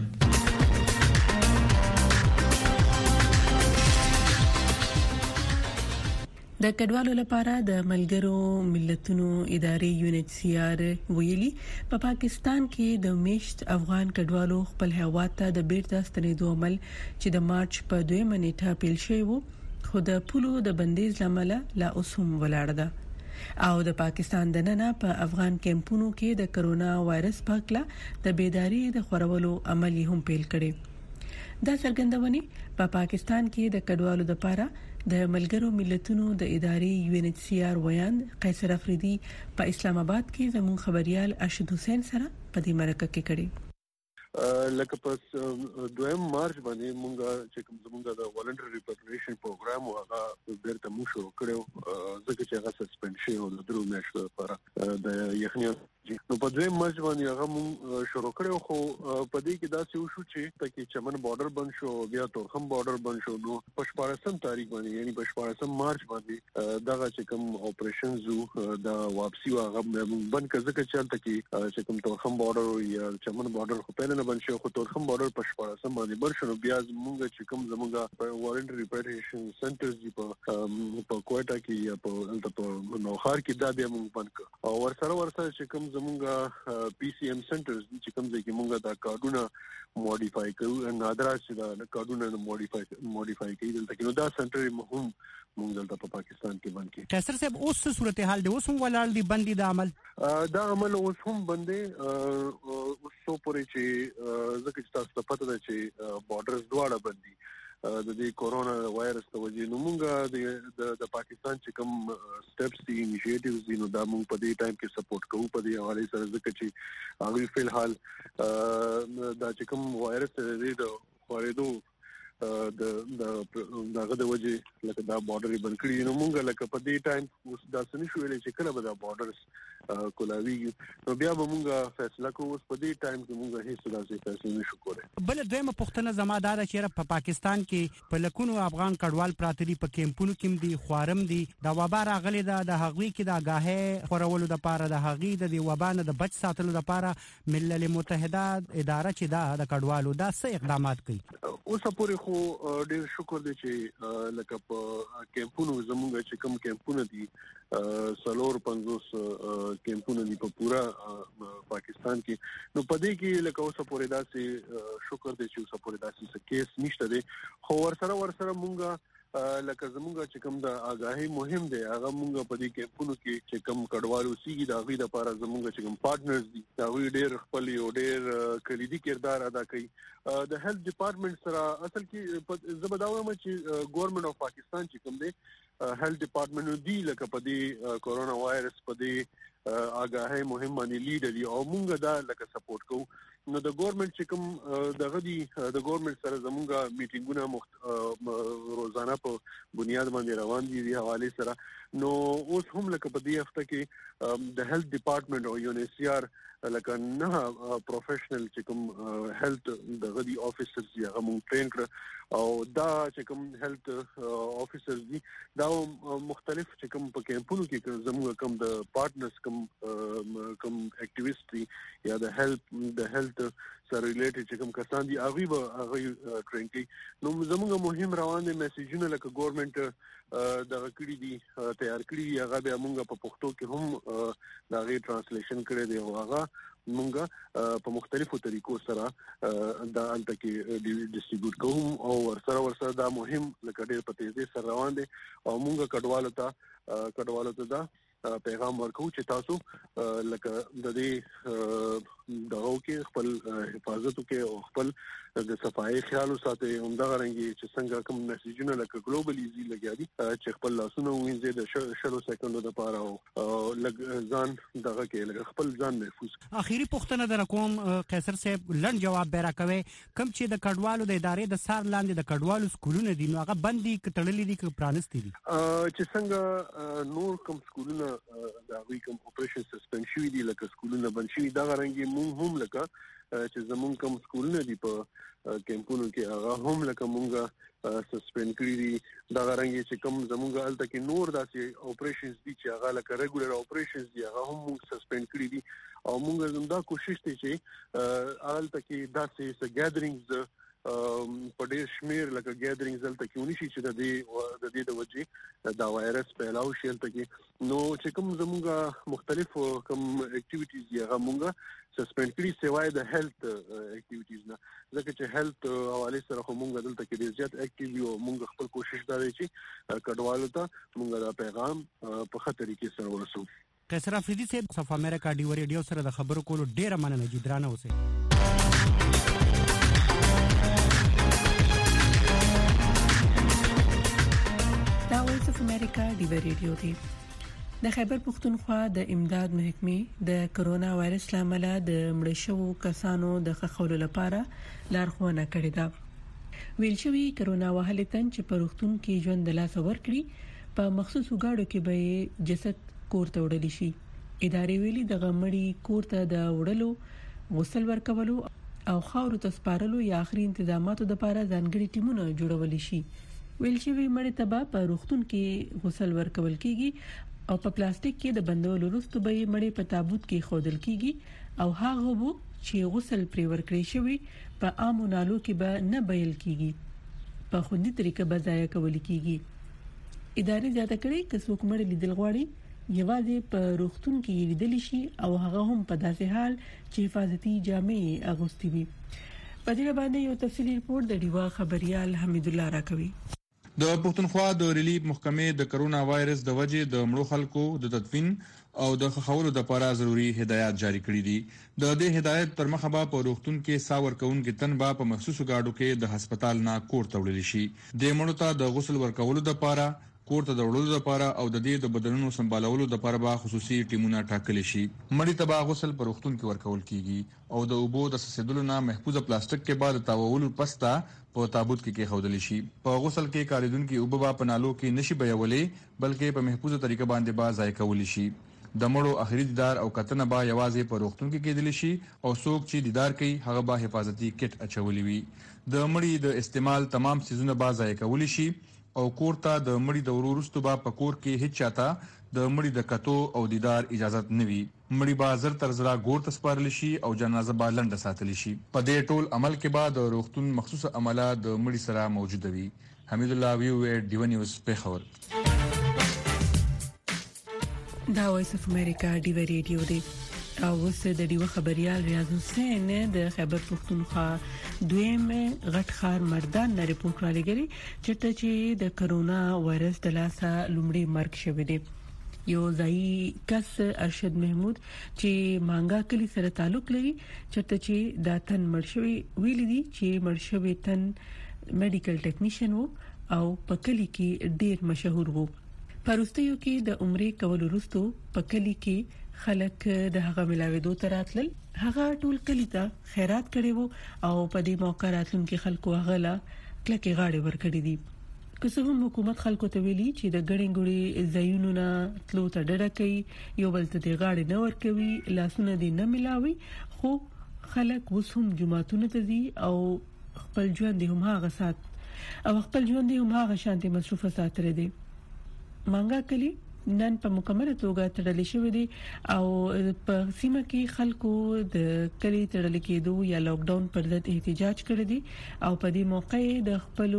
د کډوالو لپاره د ملګرو ملتونو ادارې یو ان ایچ سی آر ویلي په پاکستان کې د میشت افغان کډوالو خپل هیواد ته د بیرته ستنېدو عمل چې د مارچ په دویمه نیټه پیل شوی و خو د پولو د بندیز لامل لا اوس هم ولاړ ده. او د پاکستان د ننه په افغان کیمپونو کې د کرونا وایرس په اړه د بیداری د خورولو عمل هم پیل کړي. دا څرګندونې په پا پاکستان کې د کډوالو لپاره د ملګرو ملتونو د ادارې یو ان ایچ سی آر ویان قیصر افریدي په اسلام آباد کې زموږ خبريال ارشد حسین سره په دې مرکه کې کړي. لکه پس دویم مارچ باندې مونږه چې کوم زمونږ د والنټری ریپاټریشن پروګرام هغه بیرته مو شروع کړو ځکه چې هغه سسپند شوی او د درو میاشتو لپاره د یخنۍ نو په دویم مارچ باندې هغه مو شروع کړو. خو په دې کې دا څه وشو چې تکي چمن بارډر بند شو بیا تورخم بارډر بند شو. نو په شپږم تاریخ باندې یعنی په شپږم مارچ باندې دغه چې کوم اپریشن زو د واپسی هغه بند کړه ځکه چې تکي چې کوم تورخم بارډر یا چمن بارډر خو په نه بند شو خو تورخم بارډر په شپږم باندې بند شو. بیا موږ چې کوم زموږه والنټری ریپاټریشن سنټرز دی په په کوټا کې یا په نوخار کې دا بیا موږ بند کړ او ورسره ورسره چې کوم زمونږه پی سی ایم سنټرز چې کوم ځای کې مونږه دا کارډونه موډیفای کوو نادرا چې دا کارډونه موډیفای موډیفای کوي دلته کې نو دا سنټر مهم مونږ دلته په پاکستان کې باندې کې قیصر صاحب اوس صورتحال دی اوس هم ولال دی بندي د عمل دا عمل اوس هم بندي اوس سو پورې چې ځکه چې تاسو ته پته ده چې بارډرز دواړه بندي د دې کورونا وایرس ته وجې نو مونږ د د پاکستان چې کوم سټیپس دي انیشیټیوز دي نو دا مونږ په دې ټایم کې سپورټ کوو په دې حواله سره ځکه چې هغه په الحال دا چې کوم وایرس دی د خورېدو د د دغه د وجې لکه دا بارډر بند کړی نو مونږ لکه په دې ټایم اوس دا سنې شوې چې کله به دا بارډرز کولاوي نو بیا به مونږه فیصله کوو اوس په دې ټایم کې مونږه هیڅ داسې فیصله نشو کولای. بل دویمه پښتنه زمادار چې په پاکستان کې په لکونو افغان کډوال پراته دي په کیمپونو کې دي خوارم دي دا وبا راغلي ده د هغوی کې د آگاهي خورولو د پاره د هغوی د وبا نه د بچ ساتلو د پاره ملل متحده اداره چې دا د کډوالو دا څه اقدامات کوي؟ اوس پورې خو ډېر شکر دی چې لکه په کیمپونو زموږ چې کوم کیمپونه دي سلور پنځوس کیمپونه دي په پورا پاکستان کې نو په دې کې لکه اوس پورې داسې شکر دی چې اوس پورې داسې څه کیس نشته دی خو ورسره ورسره مونږه لکه زمونږ چې کوم د آگاهي مهم دی هغه مونږ په دې کیمپونو کې چې کوم کډوالو سیږي د هغوی لپاره زمونږ چې کوم پارټنرز دي هغوی ډېر خپل یو ډېر کلیدي کردار ادا کوي د هیلث ډپارټمنټ سره اصل کې زه به دا وایم چې ګورنمنت اف پاکستان چې کوم دی هیلث ډپارټمنټ دی لکه په دې کورونا وایرس په دې آگاهي مهم باندې لیډ دی او مونږ دا لکه سپورټ کوو نو د ګورنمنت چې کوم دغه دی د ګورنمنت سره زمونږ میټینګونه روزانه په بنیاد باندې روان دي د حواله سره نو اوس هم لکه په دې هفته کې د هیلث ډپارټمنټ او یو ان ایس سی آر لکه نه پروفیشنل چې کوم هیلث دغه دی افیسرز دی هغه مونږ ټرین کړ او دا چې کوم هیلث افیسرز دي دا مختلف چې کوم په کیمپونو کې زموږ کوم د پارټنرز کوم کوم اکټیویسټ دي یا د هیلث د هیلث سره ریلیټډ چې کوم کسان دي هغه به هغه ټرین کوي نو زموږ مهم روان دي میسیجونه لکه ګورنمنت دغه کړی دي تیار کړی دي هغه به موږ په پښتو کې هم دا غي ترانسلیشن کړی دی او هغه موږ په مختلفو طریقو سره دا انت کې ډیسټریبیوټ کوم او ورسره ورسره دا مهم لکه ډېر په تیزی سره روان دي او موږ کډوالو ته کډوالو ته دا پیغام ورکو چې تاسو لکه د دې دغه کې خپل حفاظت وکړئ او خپل د صفایي خیال وساتئ همدغه رنګي چې څنګه کوم میسیجونه لکه ګلوبل ایزي لګیا دي چې خپل لاسونه وینځي د شلو سکندو لپاره او لګ ځان دغه کې لګ خپل ځان محفوظ اخیری پوښتنه در کوم قیصر صاحب لړ جواب به راکوي کوم چې د کډوالو د ادارې د سار لاندې د کډوالو سکولونه دي نو هغه بندي کټړلې دي ک پرانستې دي چې څنګه نور کوم سکولونه دا وی کوم اپریشن سسپند شوی دي لکه سکولونه بند شوی دا غرانګي مونږ هم لکه چې زمونږ کوم سکولونه دي په کیمپونو کې هغه هم لکه مونږه سسپند کړی دي دا غرانګي چې کوم زمونږ الته کې نور داسې اپریشنز دي چې هغه لکه ریګولر اپریشنز دي هغه هم مونږ سسپند کړی دي او مونږ زموږ کوشش ته چې الته کې داسې ګیدرینګز په ډېر شمیر لکه ګیدرینګز دلته کې ونشي چې د دې د دې د وجې دا وایرس پیلاو شي دلته کې نو چې کوم زموږ مختلف کوم اکټیویټیز دي هغه مونږه سسپند کړي سوای د هیلث اکټیویټیز نه ځکه چې هیلث حواله سره خو مونږ دلته کې ډېر زیات اکټیو یو مونږ خپل کوشش دا دی چې کډوالو ته مونږ دا پیغام په ښه طریقې سره ورسو قیصر افریدي صاحب صف امریکا ډي ریډیو سره د خبرو کولو ډېر مننه جدرانه اوسه دا وایس اف امریکا ډي ریډیو دی د خیبر پختونخوا د امداد محکمې د کرونا وایرس لامل د مړ شوو کسانو د خخولو لپاره لارښوونه کړې ده ویل شوی کرونا وهلې تن چې په روغتون کې ژوند د لاس ورکړي په مخصوصو گاډو کې به جسد کور ته وړل شي ادارې ویلي د غمړي کور ته د وړلو غسل ورکولو او خاورو ته سپارلو یا اخري تنظیماتو لپاره ځانګړي ټیمونه جوړول شي ویل شوی مړ ته په روغتون کې غسل ورکول کیږي او په پلاستیک کې د بندولو وروسته به مړی په تابوت کې خودل کیږي او هغه وو چې غسل پرې ورکړی شوی په عامو نالو کې به نه بیل کیږي په خوندي طریقه به ځای کول کیږي ادارې زیاته کړي چې څوک مړ لیدل غواړي یوازې په روغتون کې لیدل شي او هغه هم په داسې حال چې حفاظتي جامې اغوستي وي په دې باندې یو تفصیلي ریپورت د ډیوا خبريال حمید الله راکوي د پښتونخوا د ریلیف محکمې د کرونا وایرس د وجې د مړو خلکو د تدفین او د خخولو لپاره ضروری هدایات جاری کړي دي د دې هدایت پر مخه به په روغتون کې ساور کونکو تن به په مخصوصو گاډو کې د هسپتال نه کور ته وړل شي د مړو ته د غسل ورکولو لپاره کور ته د وړلو لپاره او د دې د بدنونو سمبالولو لپاره به خصوصي ټیمونه ټاکل شي مړی ته به غسل په روغتون کې ورکول کیږي او د اوبو د سسیدلو نه محفوظه پلاستیک کې بعد تاوولو پستا په تابوت کې کې خودل شي په غسل کې کاریدونکو اوبو په نالو کې نشي بیولې بلکې په محفوظه طریقه باندې با ځای کول شي د مړو اخري دیدار او کتنه با یوازې په روغتون کې کېدل شي او څوک چې دیدار کوي هغه به حفاظتي کټ اچولي وي د مړي د استعمال تمام سيزونه با ځای کول شي او کورته د مړي د ورورستو با په کور کې هیڅ چاته د مړي د کتو او دیدار اجازه نه وي. مړي با زر تر زرا ګور ته سپارل شي او جنازه با لنډه ساتل شي. په دې ټول عمل کې بعد روغتون مخصوصه عمله د مړي سره موجود وي. حمید الله ویو ډیو نیوز پیښور. دا وایس اف امریکا ډیو ریډیو دی او وسه د ډیو خبريال ریاض حسین د خیبر پختونخوا دویم غټ خار مردان نه ریپورت را لګري چې د کرونا وایرس د لاسه لومړی مرګ شوی دی. یو ځای کس ارشد محمود چې مانګا کلی سره تعلق لري چې دا تن مرشوي ویل دي چې مرشوي تن میډیکل ټیکنیشن وو او په کلی کې ډیر مشهور وو. پروستیو کې د عمرې کول وروسته په کلی کې خلک د هغه ملاویدو تراتل هغه ټول کلی ته خیرات کړي وو او په دې موقع راتلونکو خلکو هغه لا کلکې غاړي ورکړي دي. که څه هم حکومت خلکو ته ویلي چې د ګړې ګړې ځایونو نه تلو ته ډډه کوي یو بل ته د غاړي نه ورکوي لاسونه دې نه ملاوي خو خلک وسوم جمعهتون ته دي او خپل ژوند هم هغه سات او خپل ژوند هم هغه شانتي مصروفه ساتره دي. مانګا کلی نن په مکمله توګه تړل شوی دی او په سیمه کې خلکو د کلی تړل کېدو یا لاک ډاون پر ضد احتجاج کړی دی او په دې موقع د خپل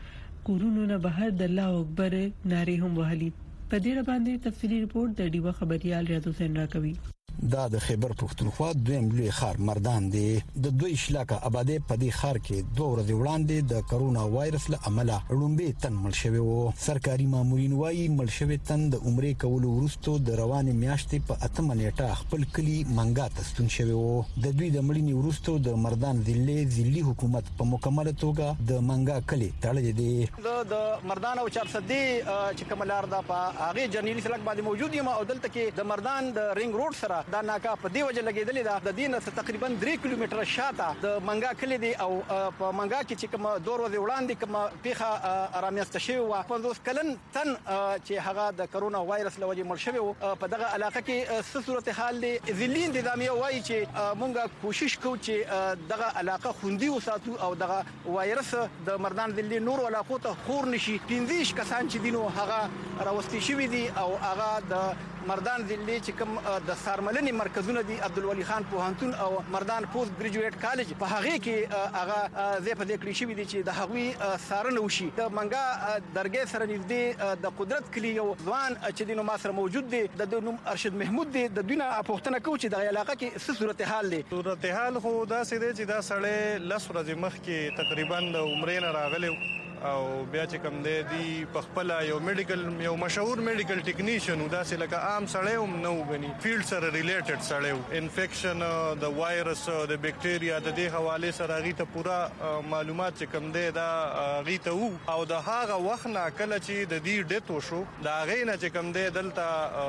کورونو نه بهر د الله اکبر ناره هم وهلي. په دې باندې تفصیلی ریپورت د ډیو خبريال ریاض حسین راکوي. دا د خیبر پختونخوا دویم لوی خار مردان دی. د دوی شلاکه آبادی په دې خار کې دوه ورځې وړاندې د کرونا وایرس له امله لومبي تن مړ شوی وو. سرکاري مامورین وايي مړ شوی تن د عمرې کولو وروسته د روانې میاشتې په اتمه نیټه خپل کلی منګا ته ستون شوی وو. د دوی د مړینې وروسته د مردان ضلع ضلعي حکومت په مکمله توګه د منګا کلی تړل دي. د مردان او چارسدي چې کوملار د په هغه جرنیلی سړک باندې موجود یم او دلته کې د مردان د رینګ روډ سره دا ناکا په دی وجه لګیدلې ده. د دین څخه تقریبا درې کیلومتره شاته د منګا کلی دی او په منګا کې چې کوم دور ورځې وړاندې کوم پیخه رامیسته شوی و پنځوس کلن تن چې هغه د کرونا وایرس لوجه مړ شوی و. په دغه علاقه کې څه صورت حال دی ځلې انتظامیه وایي چې مونږه کوشش کوو چې دغه علاقه خوندي وساتو او دغه وایرس د مردان ځلې نور علاقو ته خور نشي. پنځه کسان چې دینو هغه راوستي شوی دي او هغه د مردان ځلې چې کوم د سارملني مرکزونه دي عبدالولي خان پوهنتون او مردان پوسټ ګریجویټ کالج په هغه کې هغه زه په دې کړی شوی دي چې د هغوی سارنه وشي. د منګا درګې سره نږدې د قدرت کلی یو ځوان چې دینو ما سره موجود دي د نوم ارشد محمود دي. د دینه پوښتنه کوي چې د علاقه کې څه صورت حال دی. صورت حال خو دا سې دی چې دا سړی لس ورځې مخکې تقریبا د عمرې نه راغلی او بیا چې کوم دی دی په خپل یو میډیکل یو مشهور میډیکل ټیکنیشن دا چې لکه عام سړی هم نه وګني فیلډ سره ریلیټډ سړی انفیکشن د وایرس د بیکټیریا د دې حواله سره غي ته پورا معلومات چې کوم دی دا غي ته وو او د هغه وخت نه کله چې د دې ډیت وشو دا غي نه چې کوم دی دلته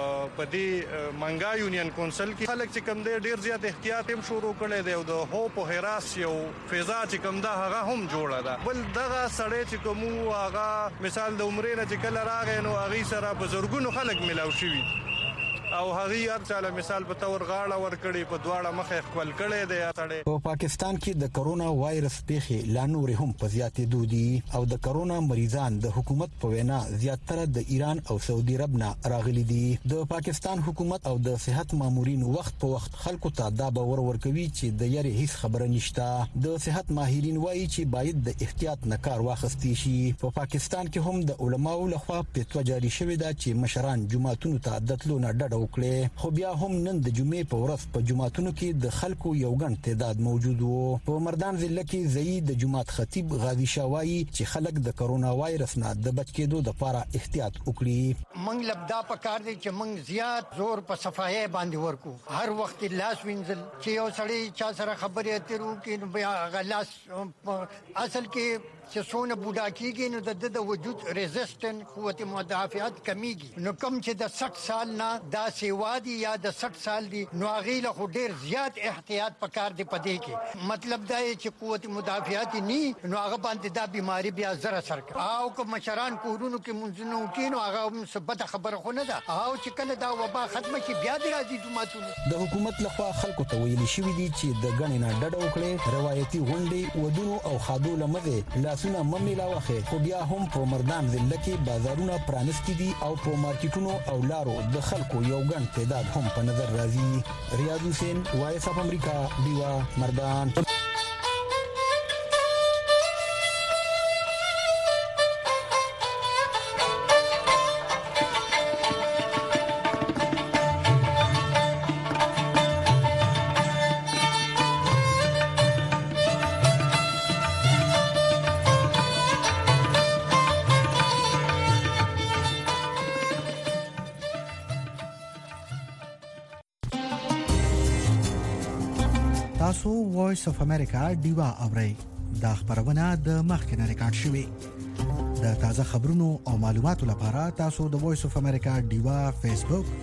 په دې منګا یونین کونسل کې خلک چې کوم دی ډیر زیات احتیاط هم شروع کړي دی او د هوپ او هراس یو فضا چې کوم دا هغه هم جوړه ده. بل دغه سړی کومو هغه مثال د عمرې نه چې کله راغی نو هغه سره بزرګونو خلک ملاو شوي او هغه هر چاله مثال په تور غاړه ور کړی په دواړه مخه خپل کړي دی اړه. په پاکستان کې د کرونا وایرس پیښې لا نور هم په زیاتې دودي او د کرونا مریضان د حکومت په وینا زیاتره د ایران او سعودي عرب نه راغلي دي. د پاکستان حکومت او د صحت مامورین وخت په وخت خلکو ته دا باور ورکوي چې د یاري هیڅ خبره نشته. د صحت ماهرین وایي چې باید د احتیاط نه کار واخیستي شي. په پاکستان کې هم د علماو لخوا فتوا جاری شوې ده چې مشران جمعهتون ته د تلو نه ډډه وکړي. خو بیا هم نن د جمعې په ورځ په جمعهتونو کې د خلکو یو ګڼ تعداد موجود وو. په مردان ضلع کې زئی د جمعات خطیب غازی شاوایی چې خلک د کرونا وایرس نه د بچ کېدو لپاره احتیاط وکړي. موږ لبدا پکار دي چې موږ زیات زور په صفایي باندې ورکو. هر وخت لاس وینځل چې یو سړی چا سره خبرې اترو کې نو بیا غلاس اصل کې چې څونه بوډا کیږي نو د د وجود ریزिस्टنت قوت مدافعت کمیږي. نو کوم چې د سठ سال نه دا سیوا دي یا د سठ سال دي نو هغه له ډیر زیات احتیاط پکار دی پدې کې مطلب دا چې قوت مدافعت ني نو هغه باندې دا بيماري بیا زره سر او کوم مشران کورونو کې منځنو کې نو هغه مثبت خبره خو نه ده او چې کله دا وبا ختمه شي بیا د راځي جماعتونو د حکومت لخوا خلکو ته ویل شوې دي چې د غنې نه ډډه وکړي روایتي غونډې ودونو او خادو لمغه لاسونه ممنه لاوخه خو بیا هم په مردان ضلع کې بازارونه پرانستي دي او په مارکیټونو او لارو د خلکو یو ګڼ تعداد هم په نظر راځي ریاض حسین وایس اف امریکا دیوا مردان تاسو وایس اف امریکا دیوا اورئ دا خبرونه د مخکنه ریکارډ شوې د تازه خبرونو او معلوماتو لپاره تاسو د وایس اف امریکا دیوا فیسبوک